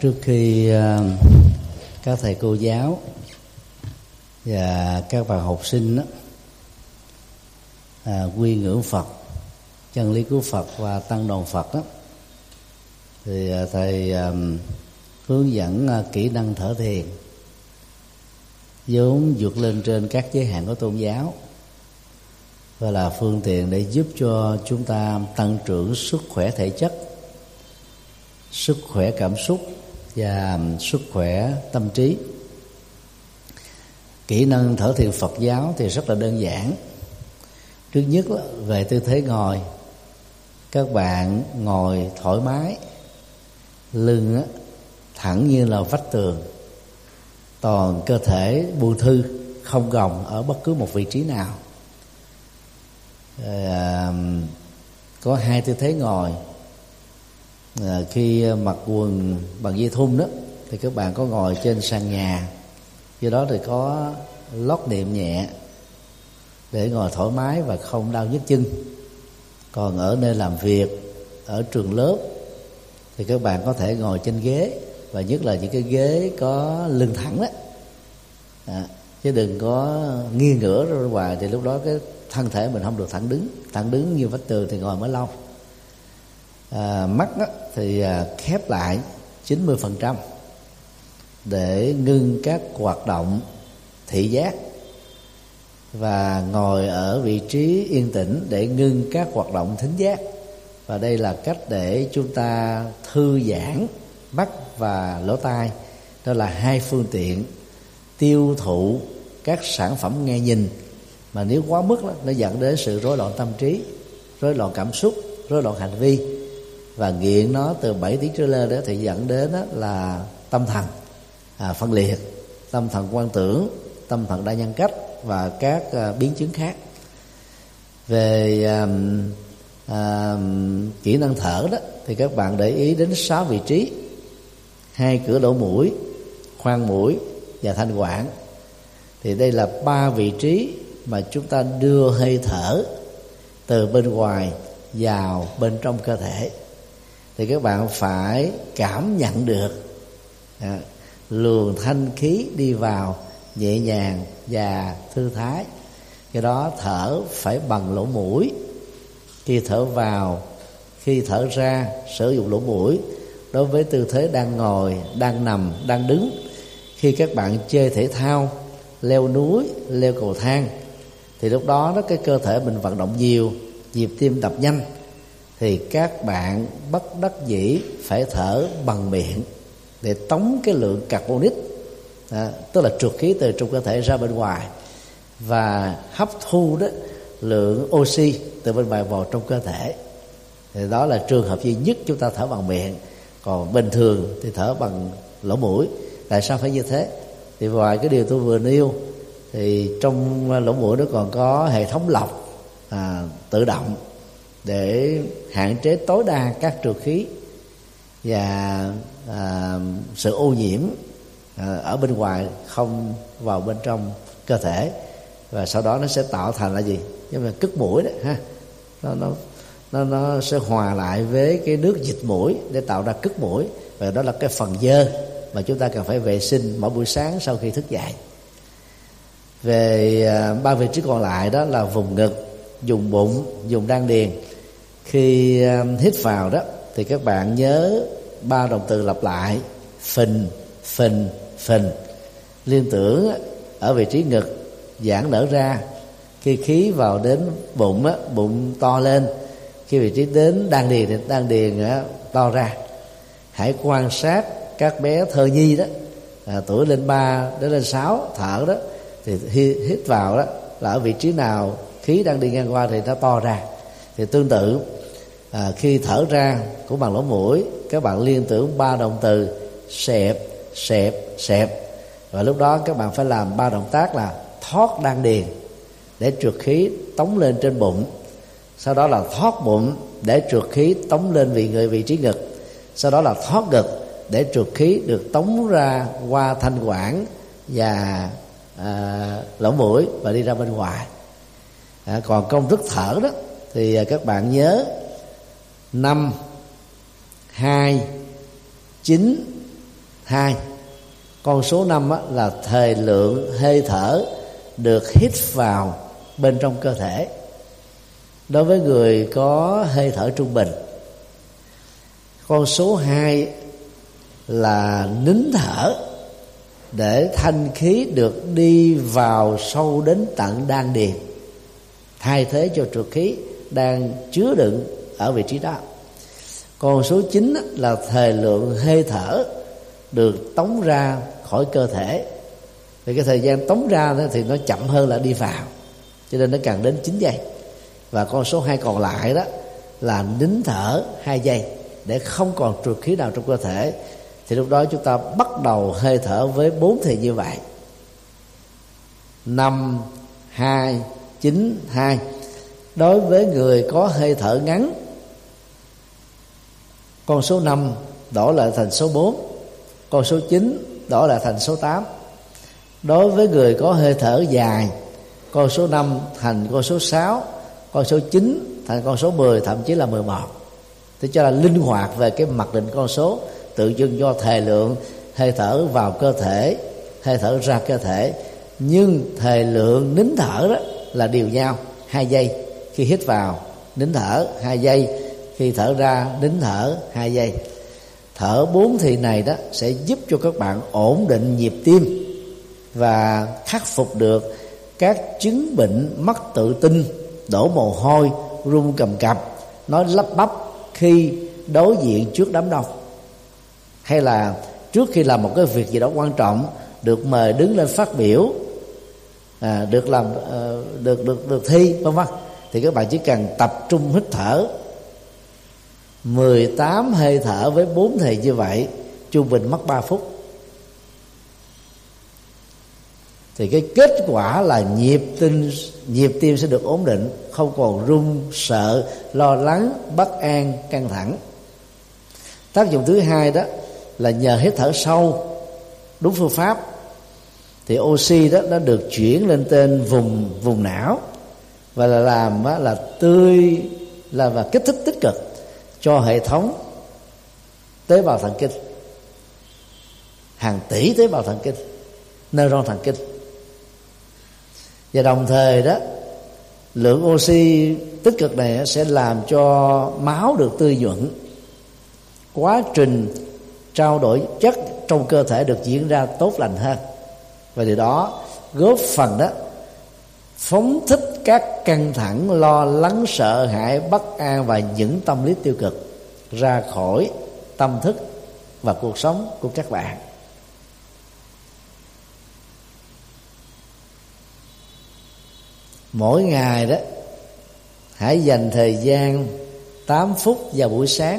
Trước khi các thầy cô giáo và các bạn học sinh quy ngưỡng Phật, chân lý của Phật và tăng đoàn Phật thì thầy hướng dẫn kỹ năng thở thiền vốn vượt lên trên các giới hạn của tôn giáo và là phương tiện để giúp cho chúng ta tăng trưởng sức khỏe thể chất, sức khỏe cảm xúc và sức khỏe tâm trí. Kỹ năng thở thiền Phật giáo thì rất là đơn giản. Trước nhất về tư thế ngồi, các bạn ngồi thoải mái, lưng thẳng như là vách tường, toàn cơ thể buông thư, không gồng ở bất cứ một vị trí nào. Có hai tư thế ngồi. Khi mặc quần bằng dây thun đó thì các bạn có ngồi trên sàn nhà, do đó thì có lót niệm nhẹ để ngồi thoải mái và không đau nhức chân. Còn ở nơi làm việc, ở trường lớp thì các bạn có thể ngồi trên ghế, và nhất là những cái ghế có lưng thẳng đó, chứ đừng có nghiêng ngửa ra ngoài, thì lúc đó cái thân thể mình không được thẳng đứng như vách tường thì ngồi mới lâu. Mắt thì khép lại 90% để ngưng các hoạt động thị giác, và ngồi ở vị trí yên tĩnh để ngưng các hoạt động thính giác. Và đây là cách để chúng ta thư giãn mắt và lỗ tai. Đó là hai phương tiện tiêu thụ các sản phẩm nghe nhìn, mà nếu quá mức đó, nó dẫn đến sự rối loạn tâm trí, rối loạn cảm xúc, rối loạn hành vi, và nghiện nó từ 7 tiếng trở lên đó thì dẫn đến đó là tâm thần phân liệt, tâm thần quan tưởng, tâm thần đa nhân cách và các biến chứng khác. Về kỹ năng thở đó thì các bạn để ý đến 6 vị trí: 2 cửa lỗ mũi, khoang mũi và thanh quản. Thì đây là 3 vị trí mà chúng ta đưa hơi thở từ bên ngoài vào bên trong cơ thể. Thì các bạn phải cảm nhận được luồng thanh khí đi vào nhẹ nhàng và thư thái. Cái đó thở phải bằng lỗ mũi. Khi thở vào, khi thở ra, sử dụng lỗ mũi. Đối với tư thế đang ngồi, đang nằm, đang đứng, khi các bạn chơi thể thao, leo núi, leo cầu thang, thì lúc đó cái cơ thể mình vận động nhiều, nhịp tim đập nhanh, thì các bạn bất đắc dĩ phải thở bằng miệng để tống cái lượng carbonic, tức là trượt khí từ trong cơ thể ra bên ngoài, và hấp thu đó lượng oxy từ bên ngoài vào trong cơ thể. Thì đó là trường hợp duy nhất chúng ta thở bằng miệng. Còn bình thường thì thở bằng lỗ mũi. Tại sao phải như thế? Thì ngoài cái điều tôi vừa nêu, thì trong lỗ mũi nó còn có hệ thống lọc tự động để hạn chế tối đa các trượt khí và sự ô nhiễm ở bên ngoài không vào bên trong cơ thể. Và sau đó nó sẽ tạo thành là gì? Giống như cứt mũi đấy ha. Nó sẽ hòa lại với cái nước dịch mũi để tạo ra cứt mũi, và đó là cái phần dơ mà chúng ta cần phải vệ sinh mỗi buổi sáng sau khi thức dậy. Về 3 vị trí còn lại đó là vùng ngực, vùng bụng, vùng đan điền. Khi hít vào đó thì các bạn nhớ 3 động từ lặp lại: phình, phình, phình. Liên tưởng ở vị trí ngực giãn nở ra. Khi khí vào đến bụng bụng to lên. Khi vị trí đến đan điền thì đan điền to ra. Hãy quan sát các bé thơ nhi đó, tuổi lên 3 đến lên 6 thở đó, thì hít vào đó là ở vị trí nào khí đang đi ngang qua thì nó to ra. Thì tương tự khi thở ra của bằng lỗ mũi, các bạn liên tưởng 3 động từ xẹp, xẹp, xẹp, và lúc đó các bạn phải làm 3 động tác là thoát đan điền để trượt khí tống lên trên bụng, sau đó là thoát bụng để trượt khí tống lên vị trí ngực, sau đó là thoát ngực để trượt khí được tống ra qua thanh quản và lỗ mũi và đi ra bên ngoài. Còn công thức thở đó thì các bạn nhớ 5, 2, 9, 2. Con số 5 là thời lượng hơi thở được hít vào bên trong cơ thể đối với người có hơi thở trung bình. Con số 2 là nín thở để thanh khí được đi vào sâu đến tận đan điền, thay thế cho trượt khí đang chứa đựng ở vị trí đó. Con số 9 là thời lượng hơi thở được tống ra khỏi cơ thể. Thì cái thời gian tống ra thì nó chậm hơn là đi vào, cho nên nó cần đến 9 giây. Và con số 2 còn lại đó là nín thở 2 giây để không còn trượt khí nào trong cơ thể. Thì lúc đó chúng ta bắt đầu hơi thở với 4 thì như vậy: 5, 2, 9, 2. Đối với người có hơi thở ngắn, con số 5 đổi lại thành số 4, con số 9 đổi lại thành số 8. Đối với người có hơi thở dài, con số 5 thành con số 6, con số 9 thành con số 10, thậm chí là 11. Thế cho là linh hoạt về cái mặc định con số, tự dưng do thời lượng hơi thở vào cơ thể, hơi thở ra cơ thể. Nhưng thời lượng nín thở đó là đều nhau, 2 giây khi hít vào, nín thở 2 giây khi thở ra, nín thở 2 giây. Thở 4 thì này đó sẽ giúp cho các bạn ổn định nhịp tim và khắc phục được các chứng bệnh mất tự tin, đổ mồ hôi, run cầm cập, nói lắp bắp khi đối diện trước đám đông, hay là trước khi làm một cái việc gì đó quan trọng, được mời đứng lên phát biểu, được làm được thi vân vân, thì các bạn chỉ cần tập trung hít thở 18 hơi thở với 4 thì như vậy, trung bình mất 3 phút. Thì cái kết quả là nhịp tim sẽ được ổn định, không còn run, sợ, lo lắng, bất an, căng thẳng. Tác dụng thứ hai đó là nhờ hít thở sâu đúng phương pháp thì oxy đó nó được chuyển lên trên vùng não và làm là tươi và kích thích tích cực cho hệ thống tế bào thần kinh, hàng tỷ tế bào thần kinh, neuron thần kinh. Và đồng thời đó, lượng oxy tích cực này sẽ làm cho máu được tươi nhuận, quá trình trao đổi chất trong cơ thể được diễn ra tốt lành hơn, và điều đó góp phần đó phóng thích các căng thẳng, lo lắng, sợ hãi, bất an và những tâm lý tiêu cực ra khỏi tâm thức và cuộc sống của các bạn. Mỗi ngày đó hãy dành thời gian 8 phút vào buổi sáng,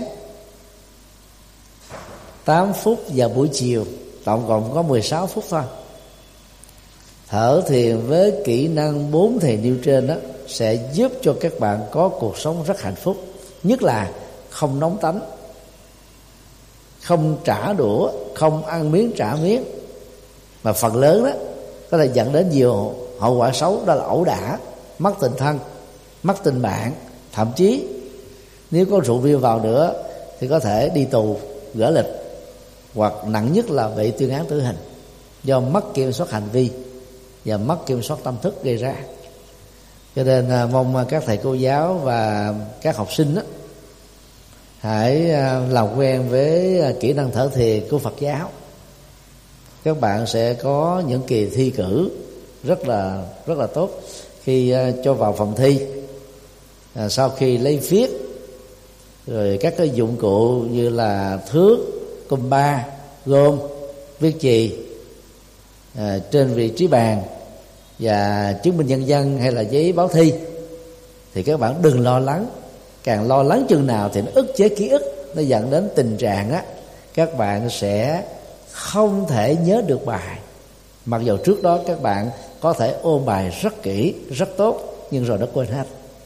8 phút vào buổi chiều, tổng cộng có 16 phút thôi. Thở thiền với kỹ năng 4 thì nêu trên đó sẽ giúp cho các bạn có cuộc sống rất hạnh phúc. Nhất là không nóng tánh, không trả đũa, không ăn miếng trả miếng, mà phần lớn đó có thể dẫn đến nhiều hậu quả xấu, đó là ẩu đả, mất tình thân, mất tình bạn, thậm chí nếu có rượu bia vào nữa thì có thể đi tù, gỡ lịch, hoặc nặng nhất là bị tuyên án tử hình do mất kiểm soát hành vi và mất kiểm soát tâm thức gây ra. Cho nên mong các thầy cô giáo và các học sinh đó, hãy làm quen với kỹ năng thở thiền của Phật giáo. Các bạn sẽ có những kỳ thi cử rất là tốt khi cho vào phòng thi. Sau khi lấy viết rồi các cái dụng cụ như là thước, compa, gôm, viết chì trên vị trí bàn và chứng minh nhân dân hay là giấy báo thi, thì các bạn đừng lo lắng. Càng lo lắng chừng nào thì nó ức chế ký ức, nó dẫn đến tình trạng á các bạn sẽ không thể nhớ được bài, mặc dù trước đó các bạn có thể ôn bài rất kỹ, rất tốt, nhưng rồi nó quên hết.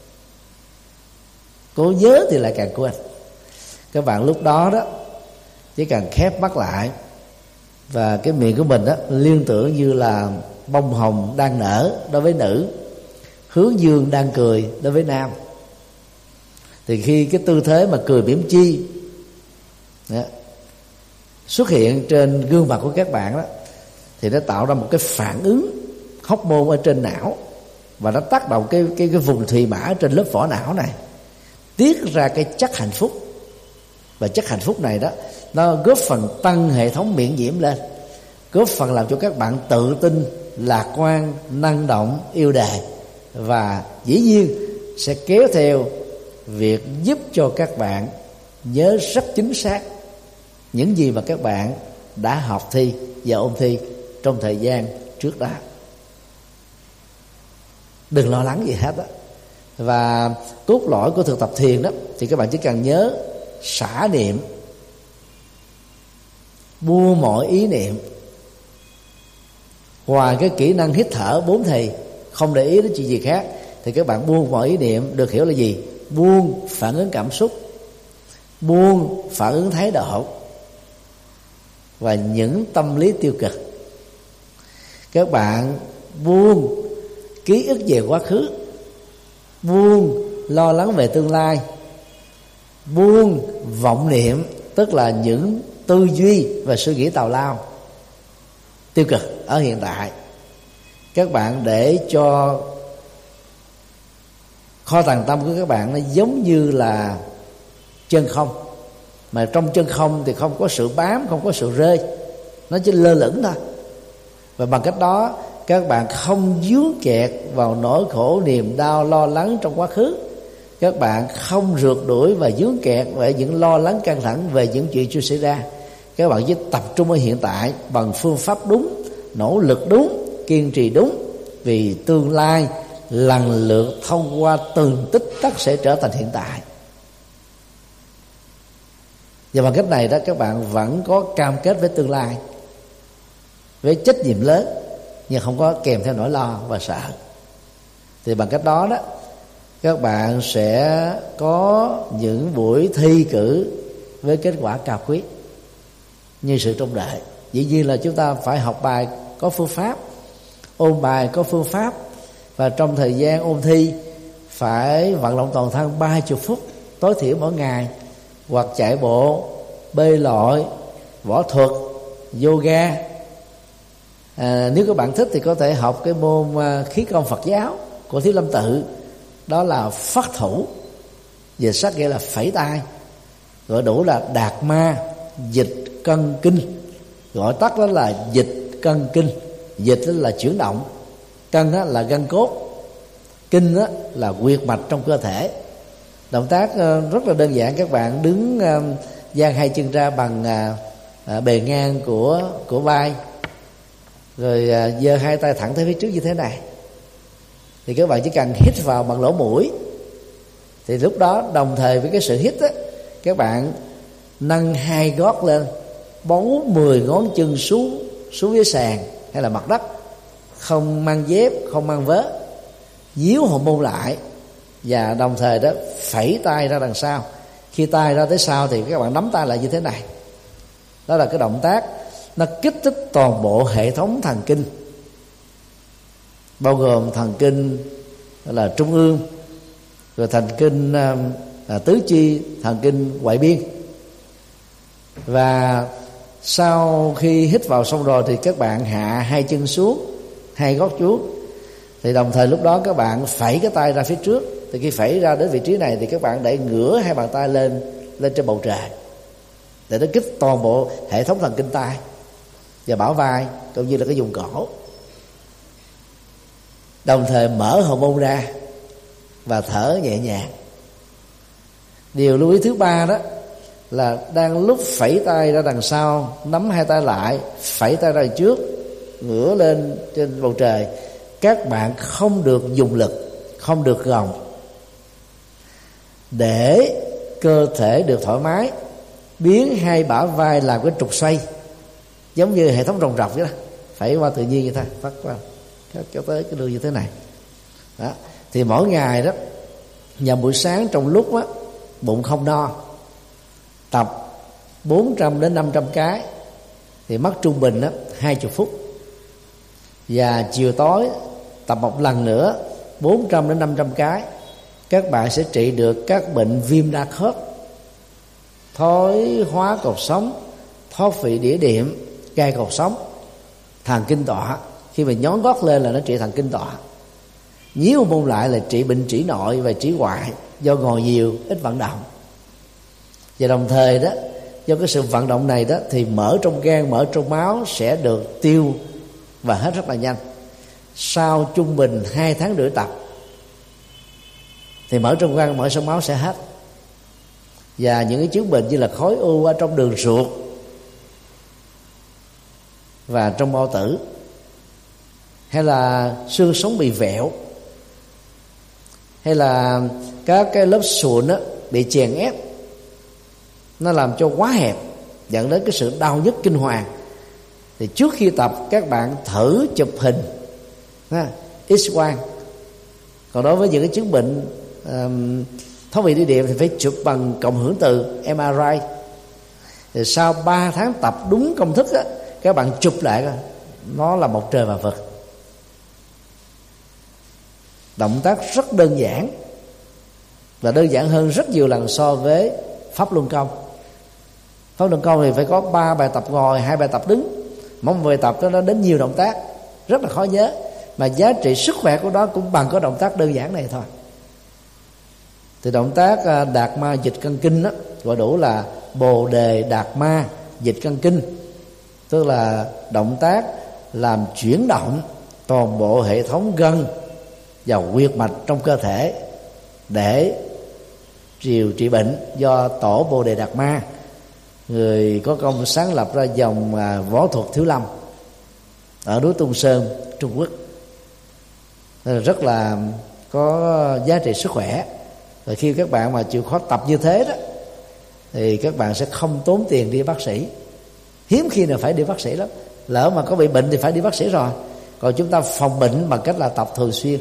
Cố nhớ thì lại càng quên. Các bạn lúc đó đó chỉ cần khép mắt lại và cái miệng của mình đó liên tưởng như là bông hồng đang nở đối với nữ, hướng dương đang cười đối với nam. Thì khi cái tư thế mà cười mỉm chi đó, xuất hiện trên gương mặt của các bạn đó, thì nó tạo ra một cái phản ứng hormone ở trên não, và nó tác động cái vùng thùy mã trên lớp vỏ não này, tiết ra cái chất hạnh phúc. Và chất hạnh phúc này đó, nó góp phần tăng hệ thống miễn nhiễm lên, góp phần làm cho các bạn tự tin, lạc quan, năng động, yêu đời, và dĩ nhiên sẽ kéo theo việc giúp cho các bạn nhớ rất chính xác những gì mà các bạn đã học thi và ôn thi trong thời gian trước đó. Đừng lo lắng gì hết đó. Và cốt lõi của thực tập thiền đó thì các bạn chỉ cần nhớ xả niệm, buông mọi ý niệm. Ngoài cái kỹ năng hít thở 4 thì không để ý đến chuyện gì khác, thì các bạn buông mọi ý niệm được hiểu là gì? Buông phản ứng cảm xúc, buông phản ứng thái độ và những tâm lý tiêu cực. Các bạn buông ký ức về quá khứ, buông lo lắng về tương lai, buông vọng niệm, tức là những tư duy và suy nghĩ tào lao tiêu cực ở hiện tại. Các bạn để cho kho tàng tâm của các bạn nó giống như là chân không, mà trong chân không thì không có sự bám, không có sự rơi, nó chỉ lơ lửng thôi. Và bằng cách đó các bạn không dướng kẹt vào nỗi khổ, niềm đau, lo lắng trong quá khứ. Các bạn không rượt đuổi và dướng kẹt về những lo lắng căng thẳng về những chuyện chưa xảy ra. Các bạn chỉ tập trung ở hiện tại bằng phương pháp đúng, nỗ lực đúng, kiên trì đúng, vì tương lai lần lượt thông qua từng tích tắc sẽ trở thành hiện tại. Và bằng cách này đó, các bạn vẫn có cam kết với tương lai, với trách nhiệm lớn, nhưng không có kèm theo nỗi lo và sợ. Thì bằng cách đó đó, các bạn sẽ có những buổi thi cử với kết quả cao quý như sự trông đợi. Dĩ nhiên là chúng ta phải học bài có phương pháp, ôn bài có phương pháp, và trong thời gian ôn thi phải vận động toàn thân 30 phút tối thiểu mỗi ngày, hoặc chạy bộ, bơi lội, võ thuật, yoga. Nếu các bạn thích thì có thể học cái môn khí công Phật giáo của Thiếu Lâm Tự, đó là phát thủ, về sách nghĩa là phẩy tay, gọi đủ là đạt ma dịch cân kinh, gọi tắt đó là dịch cân kinh. Dịch đó là chuyển động, cân đó là gân cốt, kinh đó là huyệt mạch trong cơ thể. Động tác rất là đơn giản, các bạn đứng dang hai chân ra bằng bề ngang của vai, rồi giơ hai tay thẳng tới phía trước như thế này. Thì các bạn chỉ cần hít vào bằng lỗ mũi, thì lúc đó đồng thời với cái sự hít á, các bạn nâng hai gót lên, bấu 10 ngón chân xuống dưới sàn hay là mặt đất, không mang dép, không mang vớ, díu hậu môn lại, và đồng thời đó phẩy tay ra đằng sau. Khi tay ra tới sau thì các bạn nắm tay lại như thế này. Đó là cái động tác nó kích thích toàn bộ hệ thống thần kinh, bao gồm thần kinh là trung ương, rồi thần kinh tứ chi, thần kinh ngoại biên. Và sau khi hít vào xong rồi thì các bạn hạ hai chân xuống, hai gót xuống, thì đồng thời lúc đó các bạn phẩy cái tay ra phía trước. Thì khi phẩy ra đến vị trí này thì các bạn đẩy ngửa hai bàn tay lên trên bầu trời, để nó kích toàn bộ hệ thống thần kinh tay và bả vai cũng như là cái vùng cổ, đồng thời mở hậu môn ra và thở nhẹ nhàng. Điều lưu ý thứ ba đó là đang lúc phẩy tay ra đằng sau, nắm hai tay lại, phẩy tay ra trước, ngửa lên trên bầu trời, các bạn không được dùng lực, không được gồng, để cơ thể được thoải mái, biến hai bả vai làm cái trục xoay giống như hệ thống rồng rọc vậy đó, phải qua tự nhiên như thế, phát qua kéo tới cái đường như thế này đó. Thì mỗi ngày đó, vào buổi sáng trong lúc đó, bụng không no, tập 400 đến 500 cái thì mất trung bình đó 20 phút. Và chiều tối tập một lần nữa 400 đến 500 cái, các bạn sẽ trị được các bệnh viêm đa khớp, thoái hóa cột sống, thoát vị đĩa điểm, gai cột sống, thần kinh tọa. Khi mà nhón gót lên là nó trị thần kinh tọa. Nhíu mông lại là trị bệnh trĩ nội và trĩ ngoại, do ngồi nhiều ít vận động. Và đồng thời đó, do cái sự vận động này đó thì mỡ trong gan, mỡ trong máu sẽ được tiêu và hết rất là nhanh. Sau trung bình 2 tháng rưỡi tập thì mỡ trong gan, mỡ trong máu sẽ hết. Và những cái chứng bệnh như là khối u ở trong đường ruột và trong bao tử, hay là xương sống bị vẹo, hay là các cái lớp sụn bị chèn ép, nó làm cho quá hẹp dẫn đến cái sự đau nhức kinh hoàng, thì trước khi tập các bạn thử chụp hình X-quang. Còn đối với những cái chứng bệnh thoát vị đĩa điểm thì phải chụp bằng cộng hưởng từ MRI. Thì sau 3 tháng tập đúng công thức á, các bạn chụp lại nó là một trời và vực. Động tác rất đơn giản, và đơn giản hơn rất nhiều lần so với pháp luân công. Pháp luân công thì phải có 3 bài tập ngồi, 2 bài tập đứng. Mỗi một bài tập đó nó đến nhiều động tác, rất là khó nhớ, mà giá trị sức khỏe của nó cũng bằng có động tác đơn giản này thôi. Thì động tác đạt ma dịch căn kinh đó, gọi đủ là bồ đề đạt ma dịch căn kinh, tức là động tác làm chuyển động toàn bộ hệ thống gân và huyệt mạch trong cơ thể để điều trị bệnh do tổ Bồ Đề Đạt Ma, người có công sáng lập ra dòng võ thuật Thiếu Lâm ở núi Tung Sơn, Trung Quốc. Rất là có giá trị sức khỏe. Và khi các bạn mà chịu khó tập như thế đó thì các bạn sẽ không tốn tiền đi bác sĩ. Hiếm khi nào phải đi bác sĩ lắm. Lỡ mà có bị bệnh thì phải đi bác sĩ rồi. Còn chúng ta phòng bệnh bằng cách là tập thường xuyên.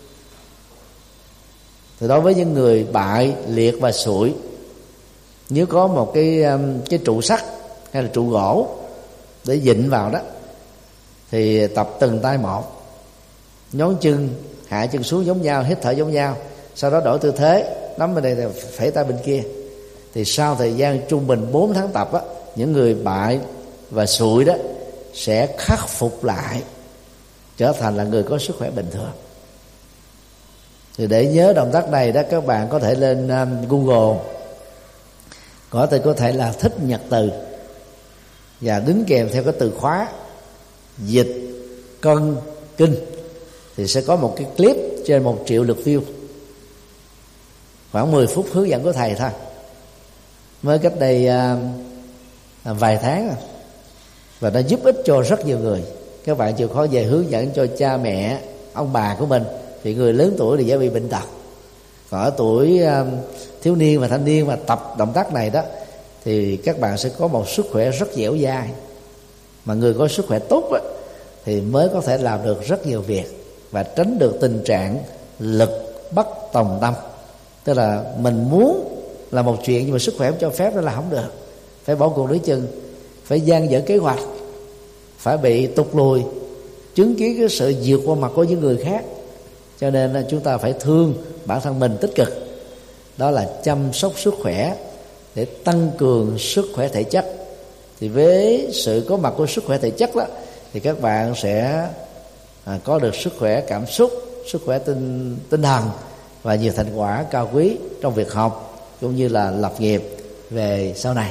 Thì đối với những người bại, liệt và sụi, nếu có một cái trụ sắt hay là trụ gỗ để vịn vào đó, thì tập từng tay một, nhón chân, hạ chân xuống giống nhau, hít thở giống nhau, sau đó đổi tư thế, nắm bên đây thì phẩy tay bên kia. Thì sau thời gian trung bình 4 tháng tập á, những người bại và sụi đó sẽ khắc phục lại, trở thành là người có sức khỏe bình thường. Thì để nhớ động tác này đó, các bạn có thể lên Google, có thể là Thích Nhật Từ, và đính kèm theo cái từ khóa dịch cân kinh, thì sẽ có một cái clip trên 1 triệu lượt view, khoảng 10 phút hướng dẫn của thầy thôi, mới cách đây vài tháng rồi. Và nó giúp ích cho rất nhiều người. Các bạn chịu khó về hướng dẫn cho cha mẹ, ông bà của mình, vì người lớn tuổi thì dễ bị bệnh tật. Còn ở tuổi thiếu niên và thanh niên mà tập động tác này đó, thì các bạn sẽ có một sức khỏe rất dẻo dai. Mà người có sức khỏe tốt đó, thì mới có thể làm được rất nhiều việc và tránh được tình trạng lực bất tòng tâm. Tức là mình muốn làm một chuyện nhưng mà sức khỏe không cho phép, đó là không được. Phải bỏ cuộc đối chừng, phải dang dở kế hoạch, phải bị tụt lùi, chứng kiến cái sự vượt qua mặt của những người khác. Cho nên là chúng ta phải thương bản thân mình tích cực, đó là chăm sóc sức khỏe để tăng cường sức khỏe thể chất. Thì với sự có mặt của sức khỏe thể chất đó, thì các bạn sẽ có được sức khỏe cảm xúc, sức khỏe tinh thần và nhiều thành quả cao quý trong việc học cũng như là lập nghiệp về sau này.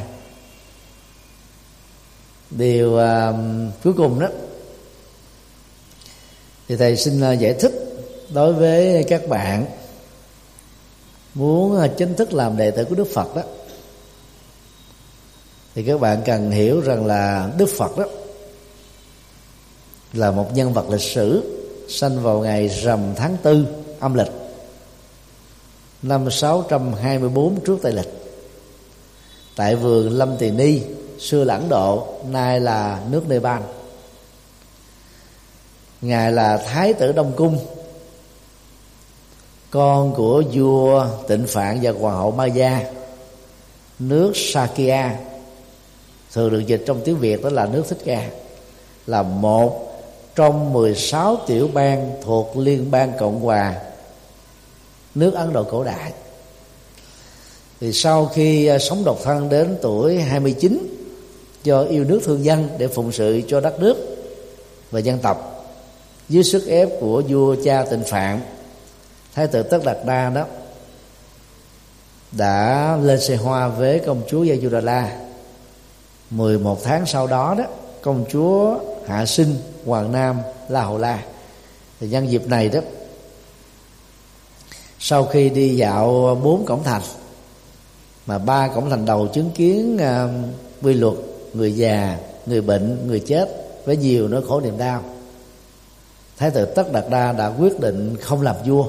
Điều cuối cùng đó thì thầy xin giải thích đối với các bạn muốn chính thức làm đệ tử của Đức Phật đó, thì các bạn cần hiểu rằng là Đức Phật đó là một nhân vật lịch sử, sanh vào ngày rằm tháng 4 âm lịch năm 624 trước Tây lịch, tại vườn Lâm Tỳ Ni, xưa là Ấn Độ, nay là nước Nepal. Ngài là Thái tử Đông Cung, con của vua Tịnh Phạn và hoàng hậu Maya, nước Sakya, thường được dịch trong tiếng Việt đó là nước Thích Ca, là một trong 16 tiểu bang thuộc Liên bang Cộng hòa nước Ấn Độ cổ đại. Thì sau khi sống độc thân đến tuổi 29 do yêu nước thương dân để phụng sự cho đất nước và dân tộc. Dưới sức ép của vua cha Tịnh Phạn, Thái tử Tất Đạt Đa đó đã lên xe hoa với công chúa Gia Du Đà La. 11 tháng sau đó đó, công chúa hạ sinh hoàng nam La Hầu La. Thì nhân dịp này đó, sau khi đi dạo 4 cổng thành, mà 3 cổng thành đầu chứng kiến quy luật người già, người bệnh, người chết với nhiều nỗi khổ niềm đau, Thái tử Tất Đạt Đa đã quyết định không làm vua.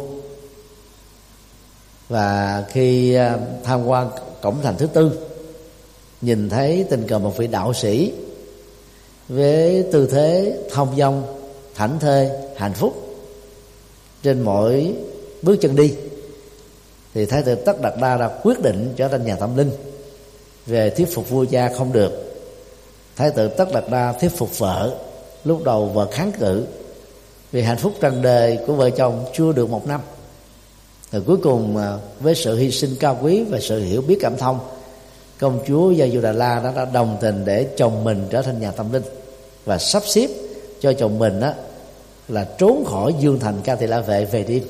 Và khi tham quan cổng thành thứ 4, nhìn thấy tình cờ một vị đạo sĩ với tư thế thong dong, thảnh thơi, hạnh phúc trên mỗi bước chân đi, thì Thái tử Tất Đạt Đa đã quyết định trở thành nhà tâm linh. Về thuyết phục vua cha không được, Thái tử Tất Đạt Đa thuyết phục vợ. Lúc đầu vợ kháng cự vì hạnh phúc trần đời của vợ chồng chưa được 1 năm. Rồi cuối cùng với sự hy sinh cao quý và sự hiểu biết cảm thông, công chúa Gia Du Đà La đã đồng tình để chồng mình trở thành nhà tâm linh và sắp xếp cho chồng mình đó là trốn khỏi Dương Thành Ca Tỳ La Vệ về đêm.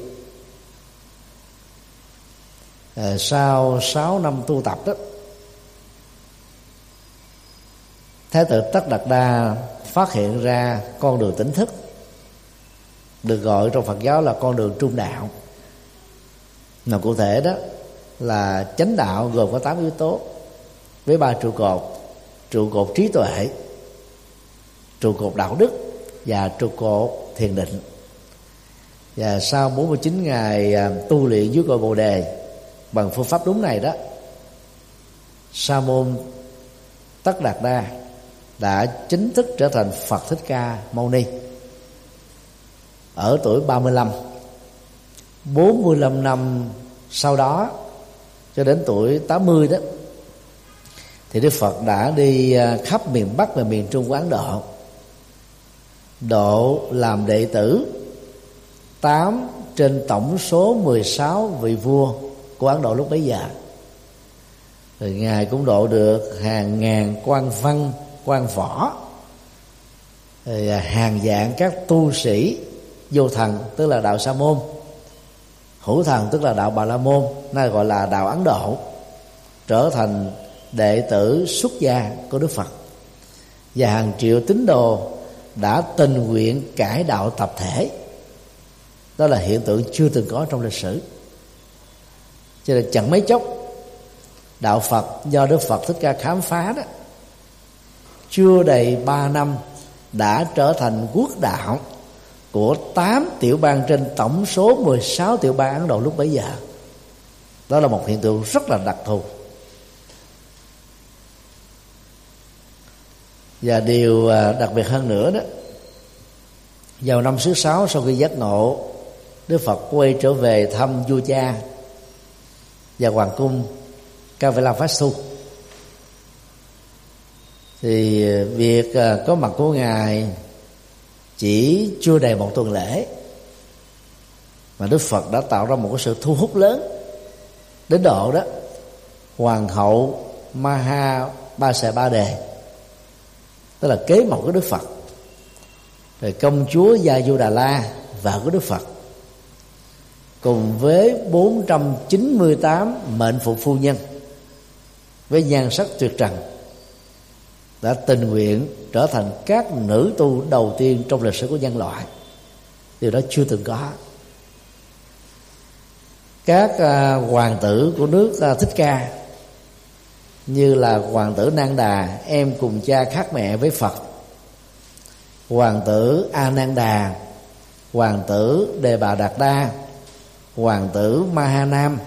Sau 6 năm tu tập đó, Thái tử Tất Đạt Đa phát hiện ra con đường tỉnh thức, được gọi trong Phật giáo là con đường trung đạo. Mà cụ thể đó là chánh đạo gồm có 8 yếu tố với 3 trụ cột: trụ cột trí tuệ, trụ cột đạo đức và trụ cột thiền định. Và sau 49 ngày tu luyện dưới cội Bồ Đề bằng phương pháp đúng này đó, Sa môn Tất Đạt Đa đã chính thức trở thành Phật Thích Ca Mâu Ni ở tuổi 35. 45 năm sau đó, cho đến tuổi 80 đó, thì Đức Phật đã đi khắp miền Bắc và miền Trung của Ấn Độ, độ làm đệ tử 8 trên tổng số 16 vị vua của Ấn Độ lúc bấy giờ. Rồi Ngài cũng độ được hàng ngàn quan văn, quan võ, rồi hàng vạn các tu sĩ vô thần, tức là đạo Sa môn, hữu thần tức là đạo Bà La môn, nay gọi là đạo Ấn Độ, trở thành đệ tử xuất gia của Đức Phật. Và hàng triệu tín đồ đã tình nguyện cải đạo tập thể. Đó là hiện tượng chưa từng có trong lịch sử. Cho nên chẳng mấy chốc, đạo Phật do Đức Phật Thích Ca khám phá đó, chưa đầy 3 năm đã trở thành quốc đạo của 8 tiểu bang trên tổng số 16 tiểu bang Ấn Độ lúc bấy giờ. Đó là một hiện tượng rất là đặc thù. Và điều đặc biệt hơn nữa đó, vào năm thứ 6 sau khi giác ngộ, Đức Phật quay trở về thăm vua cha và hoàng cung Kavilavastu. Thì việc có mặt của Ngài chỉ chưa đầy 1 tuần lễ mà Đức Phật đã tạo ra một cái sự thu hút lớn, đến độ đó hoàng hậu Maha Ba Sệ Ba Đề, tức là kế mẫu của Đức Phật, rồi công chúa Gia Du Đà La, vợ của Đức Phật, cùng với 498 mệnh phụ phu nhân với nhan sắc tuyệt trần, đã tình nguyện trở thành các nữ tu đầu tiên trong lịch sử của nhân loại. Điều đó chưa từng có. Các hoàng tử của nước Thích Ca, như là hoàng tử Nang Đà, em cùng cha khác mẹ với Phật, hoàng tử A Nan Đà, hoàng tử Đề Bà Đạt Đa, hoàng tử Maha Nam,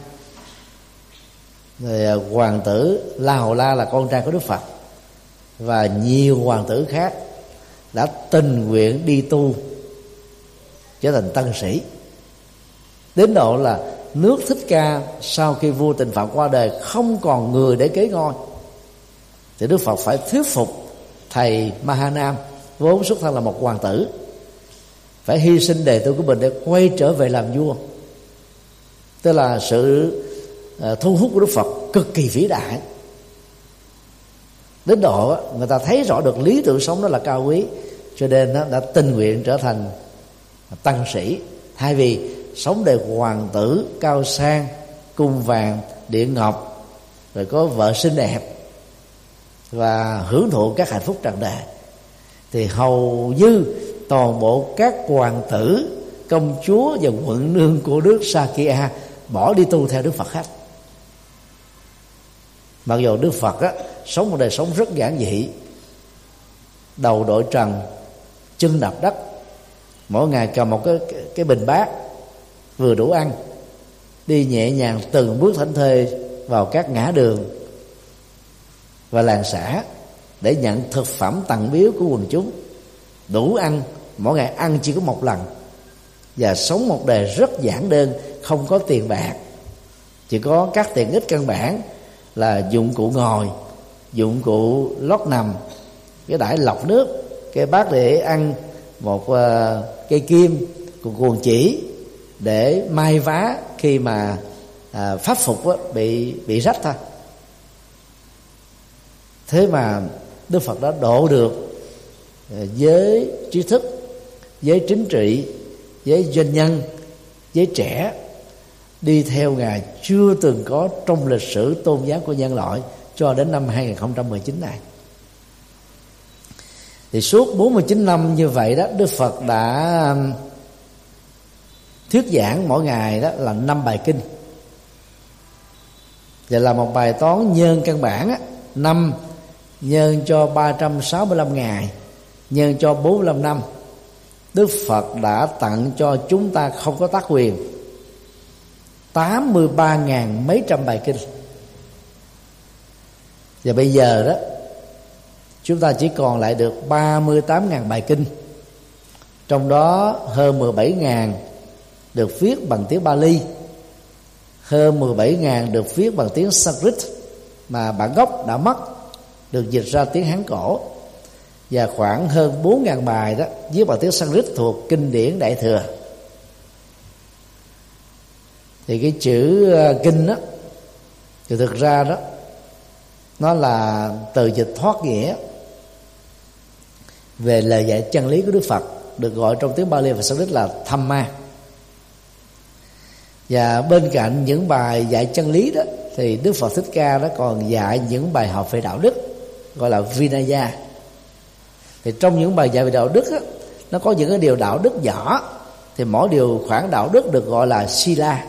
rồi hoàng tử La Hầu La là con trai của Đức Phật, và nhiều hoàng tử khác đã tình nguyện đi tu trở thành tăng sĩ. Đến độ là nước Thích Ca sau khi vua Tịnh Phạn qua đời không còn người để kế ngôi, thì Đức Phật phải thuyết phục thầy Mahanam, vốn xuất thân là một hoàng tử, phải hy sinh đệ tử của mình để quay trở về làm vua. Tức là sự thu hút của Đức Phật cực kỳ vĩ đại. đến độ người ta thấy rõ được lý tưởng sống đó là cao quý, cho nên nó đã tình nguyện trở thành tăng sĩ, thay vì sống đời hoàng tử cao sang, cung vàng điện ngọc, rồi có vợ xinh đẹp và hưởng thụ các hạnh phúc trần đời. Thì hầu như toàn bộ các hoàng tử, công chúa và quận nương của nước Sakya bỏ đi tu theo Đức Phật hết. Mặc dù Đức Phật á, sống một đời sống rất giản dị, đầu đội trần, chân đạp đất, mỗi ngày cầm một cái bình bát vừa đủ ăn, đi nhẹ nhàng từng bước thảnh thơi vào các ngã đường và làng xã để nhận thực phẩm tặng biếu của quần chúng, đủ ăn, mỗi ngày ăn chỉ có một lần, và sống một đời rất giản đơn, không có tiền bạc, chỉ có các tiện ích căn bản là dụng cụ ngồi, dụng cụ lót nằm, cái đãi lọc nước, cái bát để ăn, một cây kim, một cuồng chỉ để may vá khi mà pháp phục bị rách thôi. Thế mà Đức Phật đã độ được giới trí thức, giới chính trị, giới doanh nhân, giới trẻ đi theo Ngài chưa từng có trong lịch sử tôn giáo của nhân loại cho đến năm 2019 này. Thì suốt 49 năm như vậy đó, Đức Phật đã thuyết giảng mỗi ngày đó là 5 bài kinh. Và là một bài toán nhân căn bản á, 5 nhân cho 365 ngày, nhân cho 45 năm, Đức Phật đã tặng cho chúng ta không có tác quyền 83.000 mấy trăm bài kinh. Và bây giờ đó chúng ta chỉ còn lại được 38.000 bài kinh, trong đó hơn 17.000 được viết bằng tiếng Bali, hơn 17.000 được viết bằng tiếng Sanskrit mà bản gốc đã mất, được dịch ra tiếng Hán cổ, và khoảng hơn 4.000 bài đó viết bằng tiếng Sanskrit thuộc kinh điển Đại Thừa. Thì cái chữ kinh đó thì thực ra đó nó là từ dịch thoát nghĩa về lời dạy chân lý của Đức Phật, được gọi trong tiếng Bali và Sanskrit là Dhamma. Và bên cạnh những bài dạy chân lý đó thì Đức Phật Thích Ca đó còn dạy những bài học về đạo đức, gọi là Vinaya. Thì trong những bài dạy về đạo đức đó, nó có những cái điều đạo đức nhỏ, thì mỗi điều khoản đạo đức được gọi là Sila.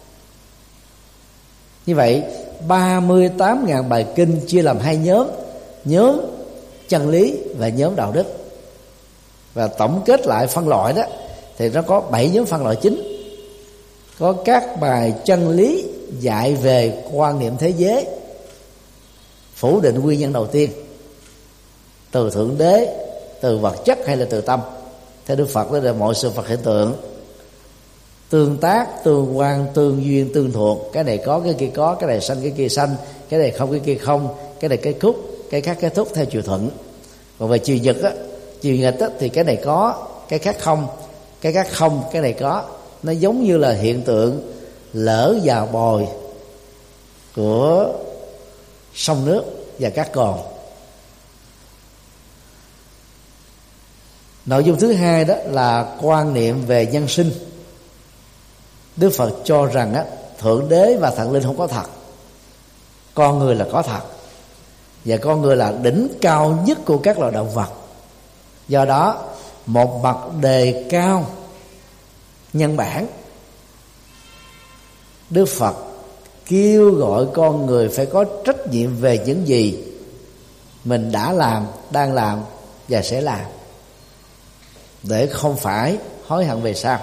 Như vậy 38.000 bài kinh chia làm hai nhóm, nhóm chân lý và nhóm đạo đức. Và tổng kết lại phân loại đó thì nó có 7 nhóm phân loại chính. Có các bài chân lý dạy về quan niệm thế giới, phủ định nguyên nhân đầu tiên, từ thượng đế, từ vật chất hay là từ tâm. Theo Đức Phật đó là mọi sự vật hiện tượng, tương tác, tương quan, tương duyên, tương thuộc. Cái này có, cái kia có, cái này sanh, cái kia sanh, cái này không, cái kia không, cái này cái khúc, cái khác cái thúc theo chiều thuận. Còn về chiều nhật á, chiều nghịch á, thì cái này có, cái khác không, cái khác không, cái này có. Nó giống như là hiện tượng lở vào bồi của sông nước và các cồn. Nội dung thứ hai đó là quan niệm về nhân sinh. Đức Phật cho rằng á, thượng đế và thần linh không có thật, con người là có thật, và con người là đỉnh cao nhất của các loài động vật. Do đó một mặt đề cao nhân bản, Đức Phật kêu gọi con người phải có trách nhiệm về những gì mình đã làm, đang làm và sẽ làm, để không phải hối hận về sau.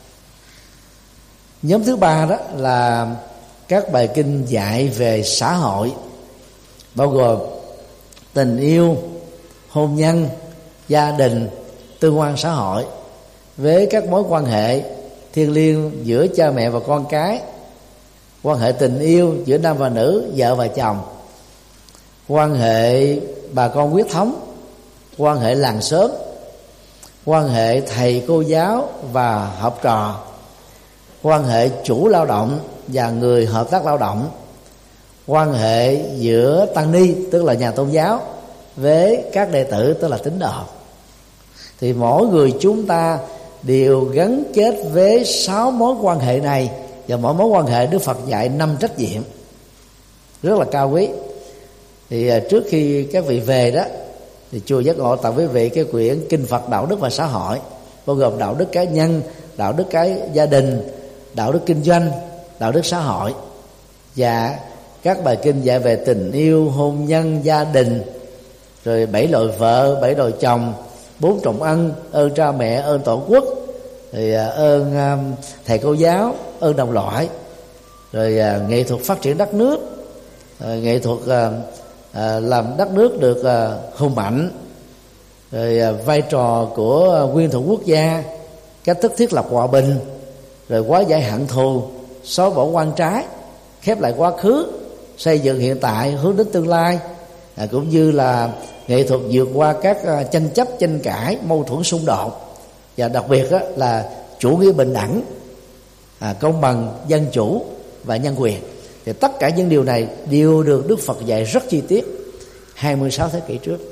Nhóm thứ ba đó là các bài kinh dạy về xã hội, bao gồm tình yêu, hôn nhân, gia đình, tương quan xã hội, với các mối quan hệ thiêng liêng giữa cha mẹ và con cái, quan hệ tình yêu giữa nam và nữ, vợ và chồng, quan hệ bà con huyết thống, quan hệ làng xóm, quan hệ thầy cô giáo và học trò, quan hệ chủ lao động và người hợp tác lao động, quan hệ giữa tăng ni tức là nhà tôn giáo với các đệ tử, tức là tín đồ. Thì mỗi người chúng ta đều gắn kết với 6 mối quan hệ này, và mỗi mối quan hệ Đức Phật dạy 5 trách nhiệm rất là cao quý. Thì trước khi các vị về đó, thì chùa Giác Ngộ tặng quý vị cái quyển Kinh Phật Đạo Đức và Xã Hội, bao gồm đạo đức cá nhân, đạo đức gia đình, đạo đức kinh doanh, đạo đức xã hội, và các bài kinh dạy về tình yêu, hôn nhân, gia đình, rồi 7 loại vợ, 7 loại chồng, 4 trọng ân, ơn cha mẹ, ơn tổ quốc, thì ơn thầy cô giáo, ơn đồng loại, rồi nghệ thuật phát triển đất nước, nghệ thuật làm đất nước được hùng mạnh, rồi vai trò của nguyên thủ quốc gia, cách thức thiết lập hòa bình, rồi hóa giải hận thù, xóa bỏ oan trái, khép lại quá khứ, xây dựng hiện tại, hướng đến tương lai, cũng như là nghệ thuật vượt qua các tranh chấp, tranh cãi, mâu thuẫn, xung đột, và đặc biệt là chủ nghĩa bình đẳng, công bằng, dân chủ và nhân quyền. Thì tất cả những điều này đều được Đức Phật dạy rất chi tiết 26 thế kỷ trước.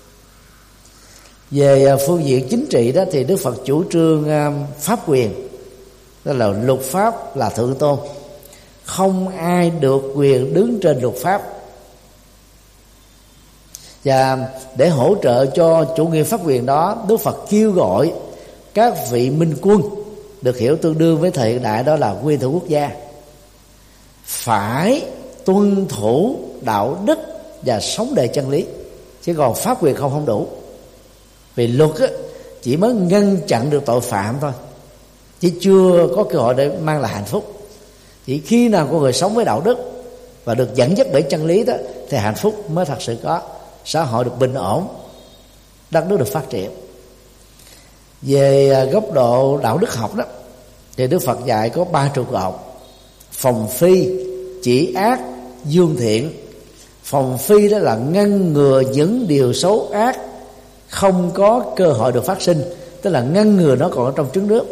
Về phương diện chính trị đó, thì Đức Phật chủ trương pháp quyền, đó là luật pháp là thượng tôn, không ai được quyền đứng trên luật pháp. Và để hỗ trợ cho chủ nghĩa pháp quyền đó, Đức Phật kêu gọi các vị minh quân, được hiểu tương đương với thời hiện đại đó là nguyên thủ quốc gia, phải tuân thủ đạo đức và sống đời chân lý, chứ còn pháp quyền không đủ. Vì luật chỉ mới ngăn chặn được tội phạm thôi, chứ chưa có cơ hội để mang lại hạnh phúc. Chỉ khi nào con người sống với đạo đức và được dẫn dắt bởi chân lý đó, thì hạnh phúc mới thật sự có, xã hội được bình ổn, đất nước được phát triển. Về góc độ đạo đức học đó, thì Đức Phật dạy có 3 trụ cột: phòng phi, chỉ ác, dương thiện. Phòng phi đó là ngăn ngừa những điều xấu ác không có cơ hội được phát sinh, tức là ngăn ngừa nó còn ở trong trứng nước.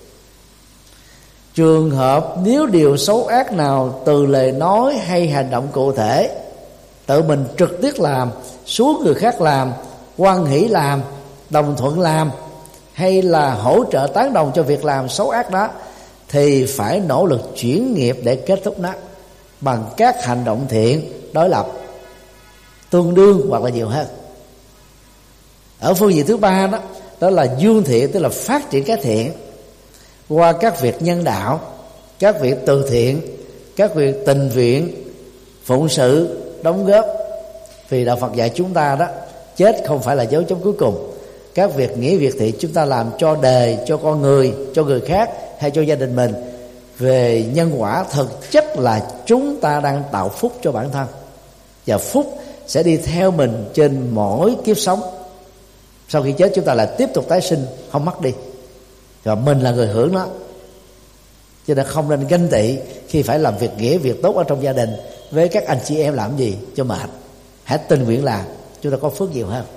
Trường hợp nếu điều xấu ác nào từ lời nói hay hành động cụ thể, tự mình trực tiếp làm, xuống người khác làm, hoan hỷ làm, đồng thuận làm, hay là hỗ trợ tán đồng cho việc làm xấu ác đó, thì phải nỗ lực chuyển nghiệp để kết thúc nó bằng các hành động thiện đối lập, tương đương hoặc là nhiều hơn. Ở phương diện thứ ba đó, đó là dương thiện, tức là phát triển cái thiện qua các việc nhân đạo, các việc từ thiện, các việc tình nguyện, phụng sự, đóng góp. Vì đạo Phật dạy chúng ta đó, chết không phải là dấu chấm cuối cùng. Các việc nghĩa, việc thiện chúng ta làm cho đời, cho con người, cho người khác hay cho gia đình mình, về nhân quả thực chất là chúng ta đang tạo phúc cho bản thân, và phúc sẽ đi theo mình trên mỗi kiếp sống. Sau khi chết chúng ta lại tiếp tục tái sinh, không mất đi, và mình là người hưởng nó. Cho nên không nên ganh tị khi phải làm việc nghĩa, việc tốt ở trong gia đình với các anh chị em làm gì cho mệt. Hãy tình nguyện làm, chúng ta có phước nhiều hơn.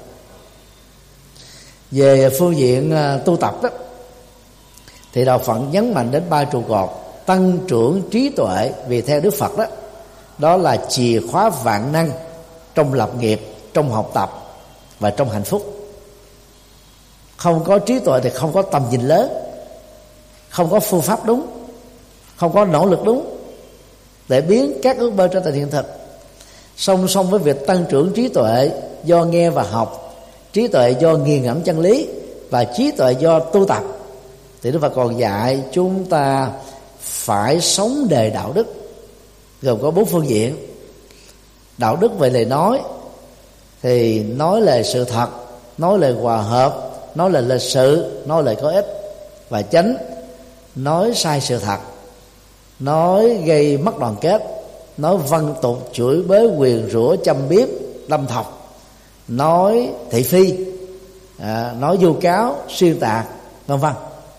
Về phương diện tu tập đó, thì đạo Phật nhấn mạnh đến 3 trụ cột: tăng trưởng trí tuệ. Vì theo Đức Phật đó, đó là chìa khóa vạn năng trong lập nghiệp, trong học tập và trong hạnh phúc. Không có trí tuệ thì không có tầm nhìn lớn, không có phương pháp đúng, không có nỗ lực đúng để biến các ước mơ trở thành hiện thực. Song song với việc tăng trưởng trí tuệ do nghe và học, trí tuệ do nghiền ngẫm chân lý và trí tuệ do tu tập, thì Đức Phật còn dạy chúng ta phải sống đời đạo đức, gồm có 4 phương diện. Đạo đức về lời nói, thì nói lời sự thật, nói lời hòa hợp, nói lời lịch sự, nói lời có ích. Và chánh, nói sai sự thật, nói gây mất đoàn kết, nói vâng tục, chửi bới, nguyền rủa, châm biếm, đâm thọc, nói thị phi, nói vu cáo, xuyên tạc, vân vân.